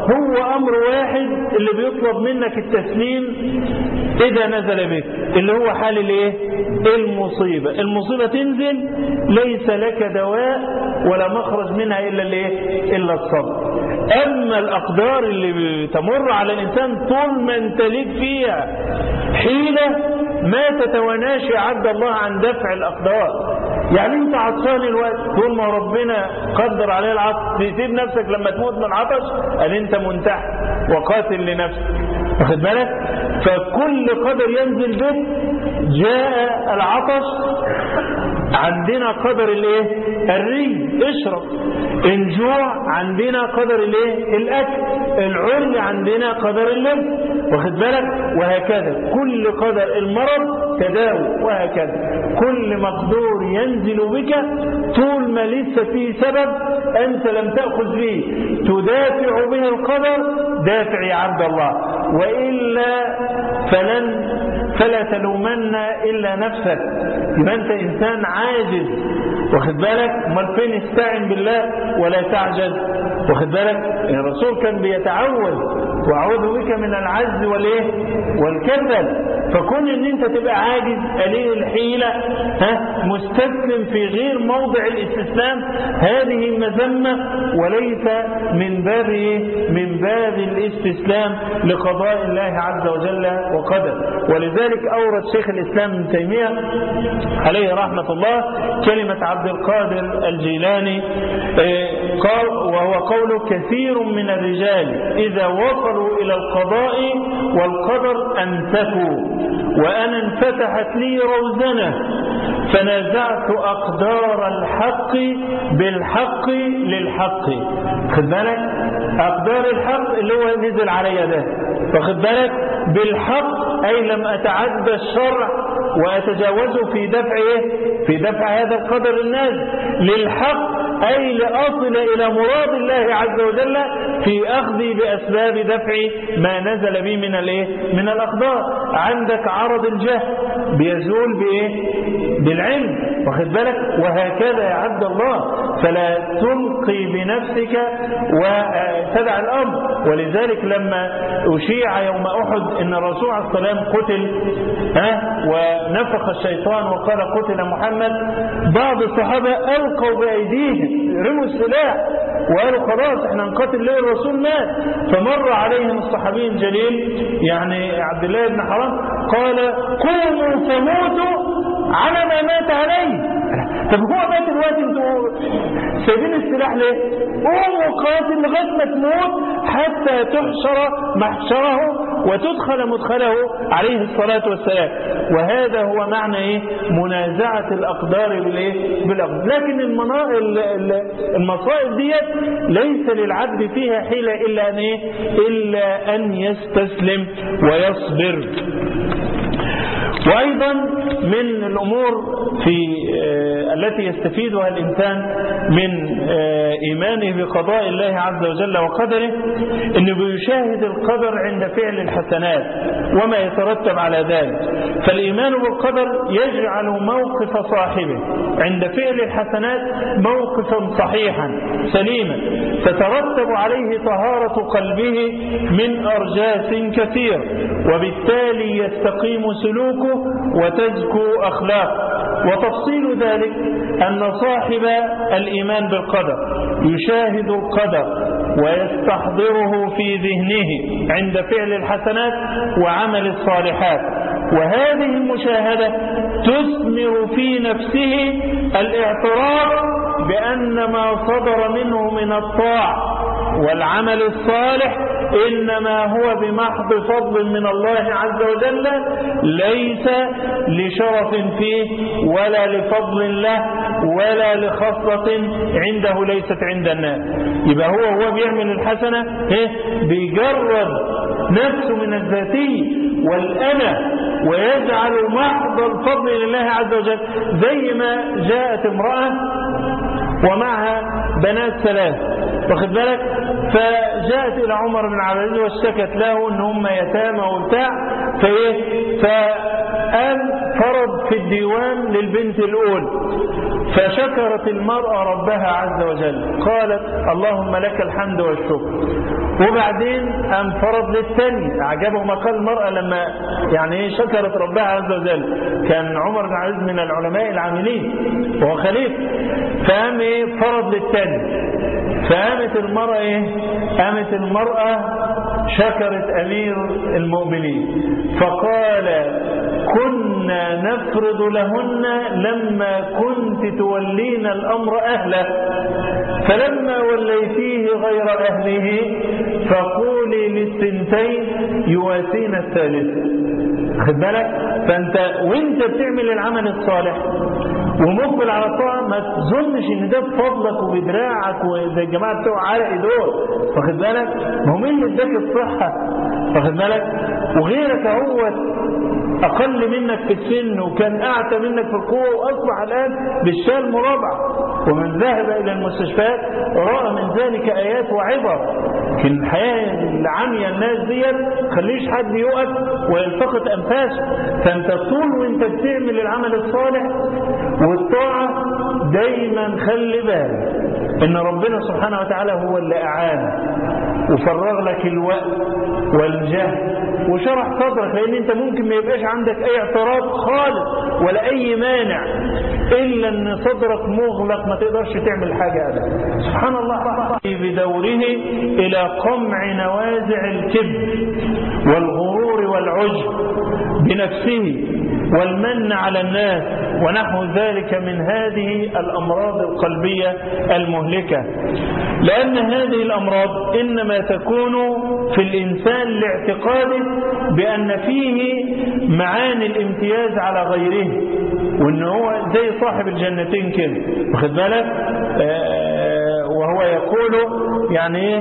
[SPEAKER 2] هو أمر واحد اللي بيطلب منك التسليم إذا نزل بك، اللي هو حال الايه؟ المصيبة. المصيبة تنزل ليس لك دواء ولا مخرج منها إلا الايه؟ إلا الصبر. أما الأقدار اللي تمر على الإنسان طول ما انت ليك فيها حيلة ما تتواناش عد الله عن دفع الأقدار. يعني انت عطشان الوقت، طول ما ربنا قدر عليه العطش تسيب نفسك لما تموت من عطش، قال انت منتحر وقاتل لنفسك، واخد بالك؟ فكل قدر ينزل به جاء العطش، عندنا قدر الايه؟ الري، اشرب. الجوع عندنا قدر الايه؟ الاكل. العري عندنا قدر اللبس، واخد بالك؟ وهكذا كل قدر. المرض تداوي، وهكذا كل مقدور ينزل بك طول ما لسه فيه سبب انت لم تأخذ به تدافع به القدر، دافع يا عبد الله، وإلا فلا تلومن إلا نفسك. يبقى أنت إنسان عاجز، واخد بالك؟ امال فين؟ استعن بالله ولا تعجز، واخد بالك؟ الرسول كان بيتعوذ واعوذ بك من العجز والايه؟ والكسل. فكون ان انت تبقى عاجز قليل الحيلة مستسلم في غير موضع الاستسلام، هذه مذمة وليس من باب الاستسلام لقضاء الله عز وجل وقدر. ولذلك أورد شيخ الإسلام ابن تيمية عليه رحمة الله كلمة عبد القادر الجيلاني، قال وهو قوله: كثير من الرجال إذا وصلوا إلى القضاء والقدر أمسكوا، وأنا انفتحت لي روزنة فنازعت أقدار الحق بالحق للحق. خد بالك؟ أقدار الحق اللي هو نزل علي ده، فخد بالك؟ بالحق أي لم أتعدى الشرع وأتجاوزه في دفع إيه؟ في دفع هذا القدر النازل. للحق أي لأصل إلى مراد الله عز وجل في أخذي بأسباب دفع ما نزل بي من الإيه؟ من الأقدار. عندك عرض الجهل بيزول بإيه؟ بالعلم، واخد بالك؟ وهكذا يا عبد الله، فلا تلقي بنفسك وتدع الأمر. ولذلك لما أشيع يوم أحد إن الرسول عليه السلام قتل ونفخ الشيطان وقال قتل محمد، بعض الصحابة ألقوا بأيديهم رموا السلاح وقالوا خلاص احنا نقاتل ليه؟ الرسول مات. فمر عليهم الصحابي الجليل يعني عبد الله بن حرام قال: قوموا فموتوا على ما مات عليه. طب هو مات الوقت انتوا سايبين السلاح ليه؟ قوموا قاتل لغايه ما تموت حتى تحشر محشره وتدخل مدخله عليه الصلاة والسلام. وهذا هو معنى ايه؟ منازعة الأقدار بالأقدار. لكن المصائب ديت ليس للعبد فيها حيلة إلا أن ايه؟ إلا أن يستسلم ويصبر. وأيضا من الأمور التي يستفيدها الإنسان من إيمانه بقضاء الله عز وجل وقدره أنه بيشاهد القدر عند فعل الحسنات وما يترتب على ذلك. فالإيمان بالقدر يجعل موقف صاحبه عند فعل الحسنات موقفا صحيحا سليما تترتب عليه طهارة قلبه من أرجاس كثير، وبالتالي يستقيم سلوكه وتزكو أخلاقه. وتفصيل ذلك أن صاحب الإيمان بالقدر يشاهد القدر ويستحضره في ذهنه عند فعل الحسنات وعمل الصالحات، وهذه المشاهدة تثمر في نفسه الاعتراف بأن ما صدر منه من الطاعة والعمل الصالح إنما هو بمحض فضل من الله عز وجل، ليس لشرف فيه ولا لفضل له ولا لخصلة عنده ليست عند الناس. يبقى هو بيعمل الحسنة بيجرد نفسه من الذاتية والأنا ويجعل محض الفضل لله عز وجل. زي ما جاءت امرأة ومعها بنات ثلاث، واخد بالك؟ فجاءت إلى عمر بن عبد العزيز واشتكت له ان هم يتامى وبتاع، فقال فرض في الديوان للبنت الأولى. فشكرت المرأة ربها عز وجل، قالت: اللهم لك الحمد والشكر، وبعدين انفرض للثاني. أعجبه ما قال المرأة لما يعني شكرت ربها عز وجل. كان عمر بن عبد العزيز من العلماء العاملين وهو خليفة، فقام فرض للثاني. فقامت المرأة قامت المرأة شكرت أمير المؤمنين فقال: كنا نفرض لهن لما كنت تولين الأمر أهله، فلما وليتيه غير أهله فقولي للثنتين يواسين الثالثة. خد بالك؟ فأنت وانت بتعمل العمل الصالح ومقبل على الطاعة ما تظنش ان ده بفضلك وبدراعك وزي الجماعة بتوع عرق دول. واخد بالك؟ ما هو مين اللي اداك الصحة؟ واخد بالك؟ وغيرك هو أقل منك في السن وكان أعتى منك في القوة وأصبح الآن بالشال مرابعة. ومن ذهب إلى المستشفيات رأى من ذلك آيات وعبر. لكن الحياة العامية الناس دي خليش حد يقف ويلتقط أنفاسه. فأنت طول وانت بتعمل العمل الصالح والطاعة دايما خلي بالك إن ربنا سبحانه وتعالى هو اللي أعانك وفرغ لك الوقت والجهد وشرح صدرك، لأن انت ممكن ما يبقاش عندك أي اعتراض خالص ولا أي مانع إلا أن صدرك مغلق ما تقدرش تعمل حاجة أبدا. سبحان الله. بدوره إلى قمع نوازع الكبر والغرور والعجب بنفسه والمن على الناس ونحو ذلك من هذه الأمراض القلبية المهلكة. لأن هذه الأمراض إنما تكون في الإنسان لاعتقاده بأن فيه معاني الامتياز على غيره، وأنه هو زي صاحب الجنتين كده. واخد بالك؟ وهو يقول يعني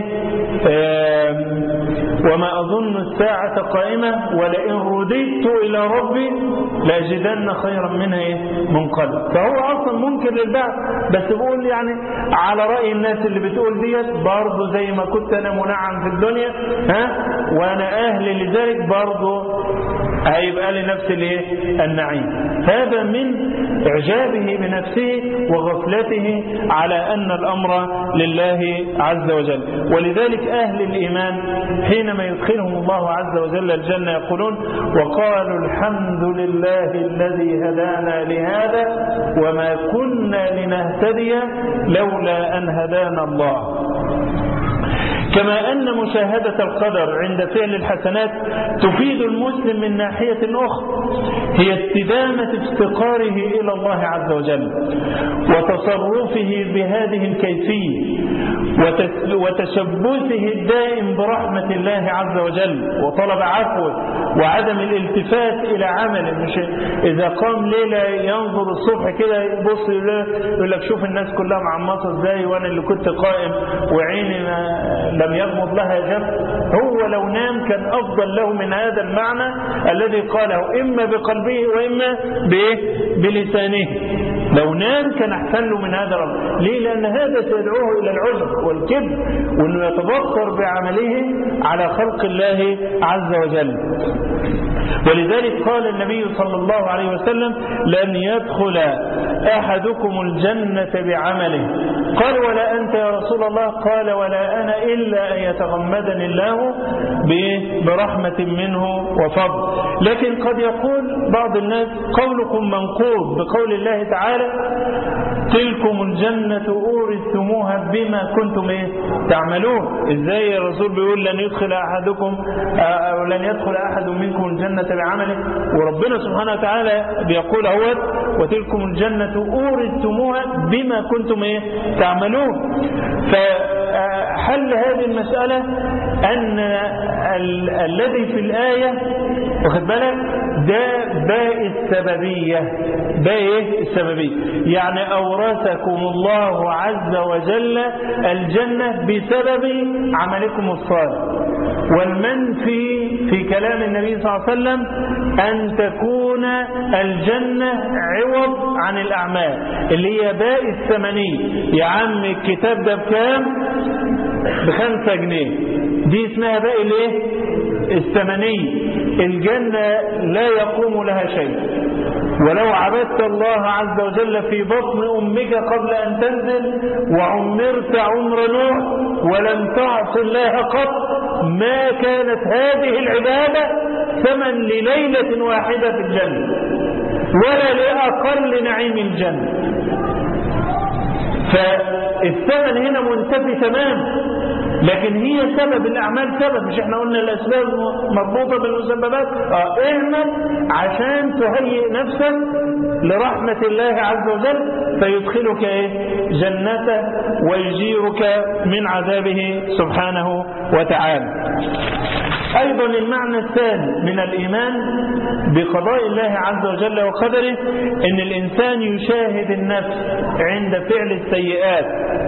[SPEAKER 2] وما أظن الساعة قائمة ولئن رددت إلى ربي لأجدن خيرا منها منقلب. فهو أصلا منكر للبعث، بس بقول يعني على رأي الناس اللي بتقول ديت برضه زي ما كنت أنا منعم في الدنيا وأنا أهل لذلك برضه هيبقى لنفس النعيم. هذا من إعجابه بنفسه وغفلته على أن الأمر لله عز وجل. ولذلك أهل الإيمان حينما يدخلهم الله عز وجل الجنة يقولون: وقالوا الحمد لله الذي هدانا لهذا وما كنا لنهتدي لولا أن هدانا الله. كما أن مشاهدة القدر عند فعل الحسنات تفيد المسلم من ناحية أخرى هي استدامة افتقاره إلى الله عز وجل وتصرفه بهذه الكيفية وتشبثه الدائم برحمة الله عز وجل وطلب عفوه وعدم الالتفات إلى عمله. مش إذا قام ليلة ينظر الصبح كده يبص يقول لك شوف الناس كلها معمصة ازاي وأنا اللي كنت قائم وعيني لم يغمض لها جنب. هو لو نام كان أفضل له من هذا المعنى الذي قاله إما بقلبه وإما بلسانه. لو نام كان أحسن له من هذا الأمر. ليه؟ لأن هذا سيدعوه إلى العجب والكبر وأنه يتبصر بعمله على خلق الله عز وجل. ولذلك قال النبي صلى الله عليه وسلم: لن يدخل أحدكم الجنة بعمله. قال: ولا أنت يا رسول الله؟ قال: ولا أنا إلا أن يتغمدني الله برحمة منه وفضل. لكن قد يقول بعض الناس: قولكم منقوض بقول الله تعالى: تلكم الجنة أورثتموها بما كنتم تعملون. إزاي يا رسول بيقول لن يدخل أحدكم أو لن يدخل أحد منكم الجنة بعمله، وربنا سبحانه وتعالى بيقول أهوت: وتلكم الجنة أورثتموها بما كنتم تعملون. فحل هذه المسألة أن الذي في الآية واخد بالك ده باء السببية. يعني أورثكم الله عز وجل الجنة بسبب عملكم الصالح. والمنفي في كلام النبي صلى الله عليه وسلم أن تكون الجنة عوض عن الأعمال اللي هي باء الثمنية. يا عم الكتاب ده بكام؟ ب5 جنيه. دي اسمها باء الثمنية. الجنة لا يقوم لها شيء ولو عبدت الله عز وجل في بطن أمك قبل أن تنزل وعمرت عمر نوح ولم تعص الله قط ما كانت هذه العبادة ثمن لليلة واحدة في الجنة ولا لأقل نعيم الجنة. فالثمن هنا منتفي تماما، لكن هي سبب الأعمال سبب، مش احنا قلنا الأسباب مربوطة بالمسببات. اعمل عشان تهيئ نفسك لرحمة الله عز وجل فيدخلك جنته ويجيرك من عذابه سبحانه وتعالى. أيضا المعنى الثاني من الإيمان بقضاء الله عز وجل وقدره أن الإنسان يشاهد النفس عند فعل السيئات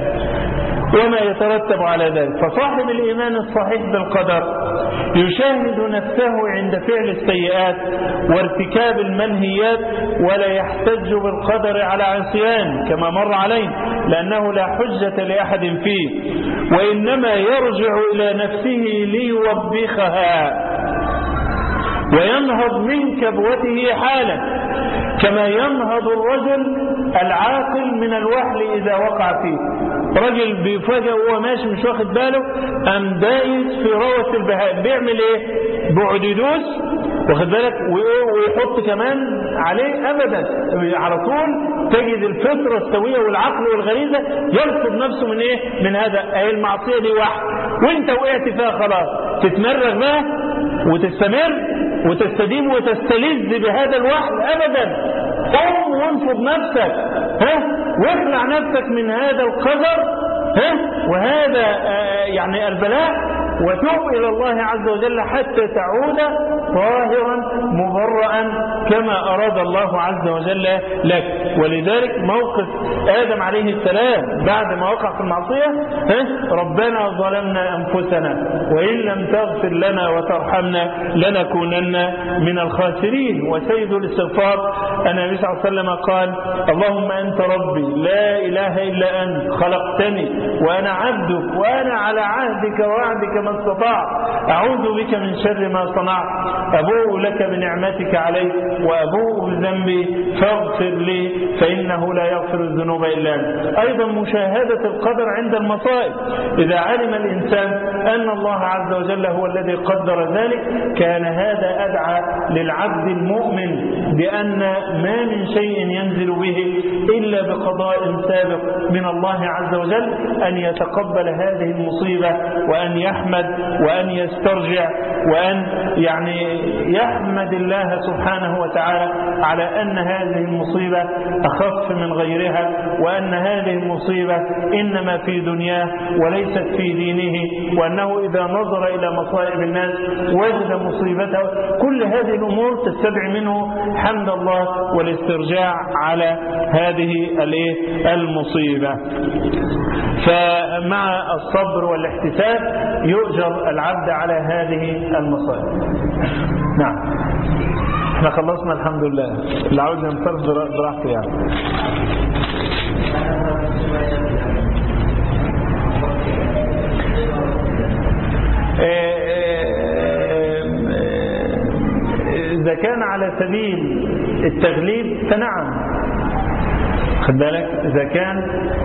[SPEAKER 2] وما يترتب على ذلك. فصاحب الإيمان الصحيح بالقدر يشاهد نفسه عند فعل السيئات وارتكاب المنهيات ولا يحتج بالقدر على عصيان كما مر عليه، لأنه لا حجة لأحد فيه، وإنما يرجع إلى نفسه ليوبخها وينهض من كبوته حالا كما ينهض الرجل العاقل من الوحل إذا وقع فيه. رجل بيفاجئ وهو ماشي مش واخد باله قام دايس في روث البهائم، بيعمل ايه؟ بيقعد يدوس واخد بالك ويحط كمان عليه ابدا. على طول تجد الفطره السويه والعقل والغريزه يرفض نفسه من ايه؟ من هذا. اي المعصيه دي واحد وانت وقعت فيها خلاص تتمرغ بقى وتستمر وتستديم وتستلذ بهذا الوحل ابدا. قم وانفض نفسك واخلع نفسك من هذا القدر وهذا يعني البلاء وتوب إلى الله عز وجل حتى تعود طاهرا مبرأ كما أراد الله عز وجل لك. ولذلك موقف آدم عليه السلام بعد ما وقع في المعصية ربنا ظلمنا أنفسنا وإن لم تغفر لنا وترحمنا لنكونن من الخاسرين. وسيد الاستغفار النبي صلى الله عليه وسلم قال اللهم أنت ربي لا إله إلا أنت خلقتني وأنا عبدك وأنا على عهدك ووعدك ما استطعت أعوذ بك من شر ما صنعت أبوء لك بنعمتك علي وأبوء بذنبي فاغفر لي فإنه لا يغفر الذنوب إلا أنت. أيضا مشاهدة القدر عند المصائب. إذا علم الإنسان أن الله عز وجل هو الذي قدر ذلك كان هذا أدعى للعبد المؤمن بأن ما من شيء ينزل به إلا بقضاء سابق من الله عز وجل أن يتقبل هذه المصيبة وأن يحمد وأن يسترجع وأن يعني يحمد الله سبحانه وتعالى على أن هذه المصيبة أخف من غيرها وأن هذه المصيبة إنما في دنياه وليست في دينه وأنه إذا نظر إلى مصائب الناس وجد مصيبته. كل هذه الأمور تستدعي منه حمد الله والاسترجاع على هذه المصيبة. فمع الصبر والاحتساب يؤجر العبد على هذه المصائب. نعم احنا خلصنا الحمد لله. اللي عاوز ينصرف براحته يعني. إذا كان على سبيل التغليب فنعم خد بالك. إذا كان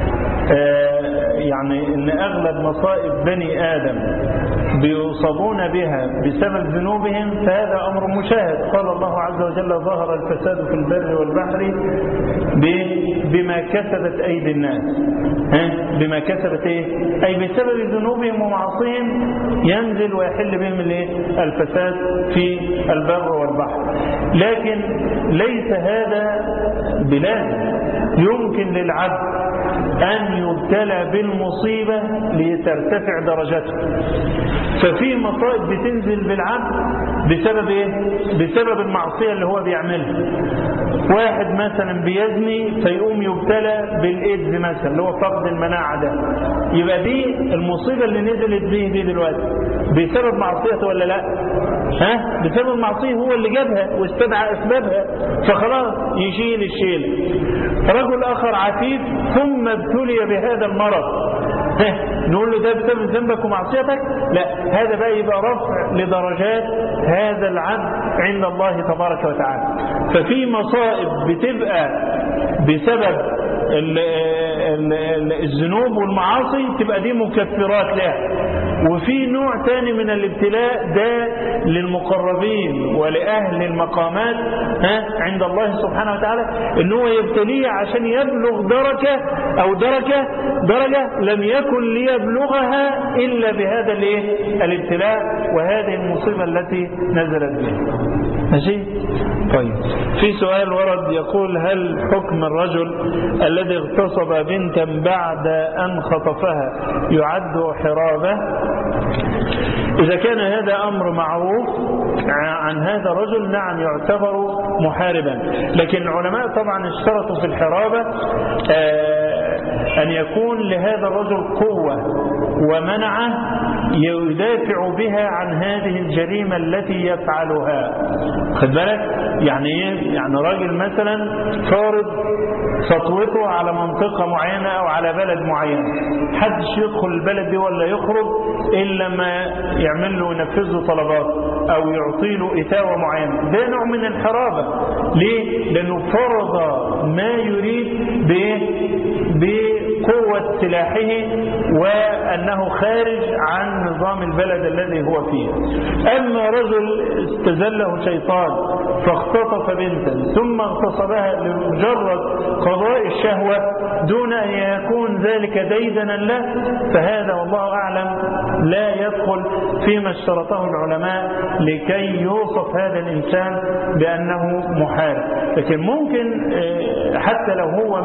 [SPEAKER 2] يعني إن أغلب مصائب بني آدم بيصابون بها بسبب ذنوبهم فهذا أمر مشاهد. قال الله عز وجل ظهر الفساد في البر والبحر بما كسبت أيدي الناس. بما كسبت أي بسبب ذنوبهم ومعصيهم ينزل ويحل بهم الفساد في البر والبحر. لكن ليس هذا بلازم. يمكن للعبد أن يبتلى بالمصيبة لترتفع درجته. ففي مصائب بتنزل بالعبد بسبب بسبب المعصية اللي هو بيعملها. واحد مثلا بيزني فيقوم يبتلى بالإيدز مثلا اللي هو فقد المناعة ده. يبقى دي المصيبة اللي نزلت به دي دلوقتي بسبب معصيته ولا لا؟ بسبب المعصية هو اللي جابها واستدعى أسبابها فخلاص يشيل الشيل. رجل آخر عفيف ثم ابتلي بهذا المرض نقول له ده بسبب ذنبك ومعصيتك؟ لا، هذا بقى يبقى رفع لدرجات هذا العبد عند الله تبارك وتعالى. ففي مصائب بتبقى بسبب الذنوب والمعاصي تبقى دي مكفرات لها، وفي نوع تاني من الابتلاء ده للمقربين ولأهل المقامات عند الله سبحانه وتعالى، إنه يبتليه عشان يبلغ درجة أو درجة لم يكن ليبلغها إلا بهذا الابتلاء وهذه المصيبة التي نزلت بها. ماشي؟ طيب، في سؤال ورد يقول: هل حكم الرجل الذي اغتصب بنتا بعد أن خطفها يعد حرابة؟ إذا كان هذا أمر معروف عن هذا الرجل نعم يعتبر محاربا، لكن العلماء طبعا اشترطوا في الحرابة أن يكون لهذا الرجل قوة ومنعه يدافع بها عن هذه الجريمة التي يفعلها. خد بالك يعني ايه؟ يعني راجل مثلا فارض سطوته على منطقة معينة أو على بلد معين، حدش يدخل البلد دي ولا يخرج إلا ما يعمل له ينفذ له طلبات أو يعطي له إتاوة معينة. ده نوع من الحرابة. ليه؟ لأنه فرض ما يريد بقوة سلاحه وأنه خارج عن نظام البلد الذي هو فيه. أما رجل استزله شيطان فاختطف بنتا ثم اغتصبها لمجرد قضاء الشهوة دون أن يكون ذلك ديدنا له، فهذا والله أعلم لا يدخل فيما اشترطه العلماء لكي يوصف هذا الإنسان بأنه محارب. لكن ممكن حتى لو هو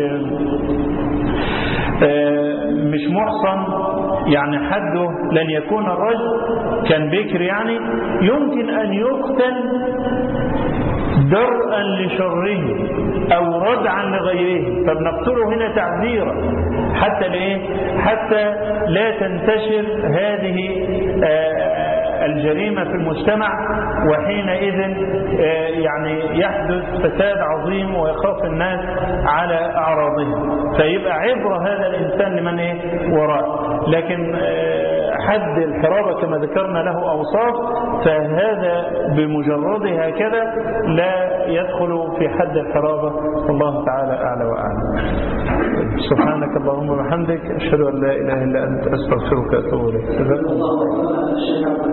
[SPEAKER 2] مش محصن، يعني حده لن يكون الرجل كان بكر، يعني يمكن أن يقتل درءا لشره أو ردعا لغيره، فبنقتله هنا تعذيرا حتى لا تنتشر هذه الجريمة في المجتمع، وحينئذ يعني يحدث فساد عظيم ويخاف الناس على أعراضهم، فيبقى عبرة هذا الإنسان لمن وراء. لكن حد الحرابة كما ذكرنا له أوصاف، فهذا بمجرد هكذا لا يدخل في حد الحرابة. والله تعالى أعلى وأعلم. سبحانك اللهم وبحمدك، أشهد أن لا إله إلا أنت، أستغفرك وأتوب إليك.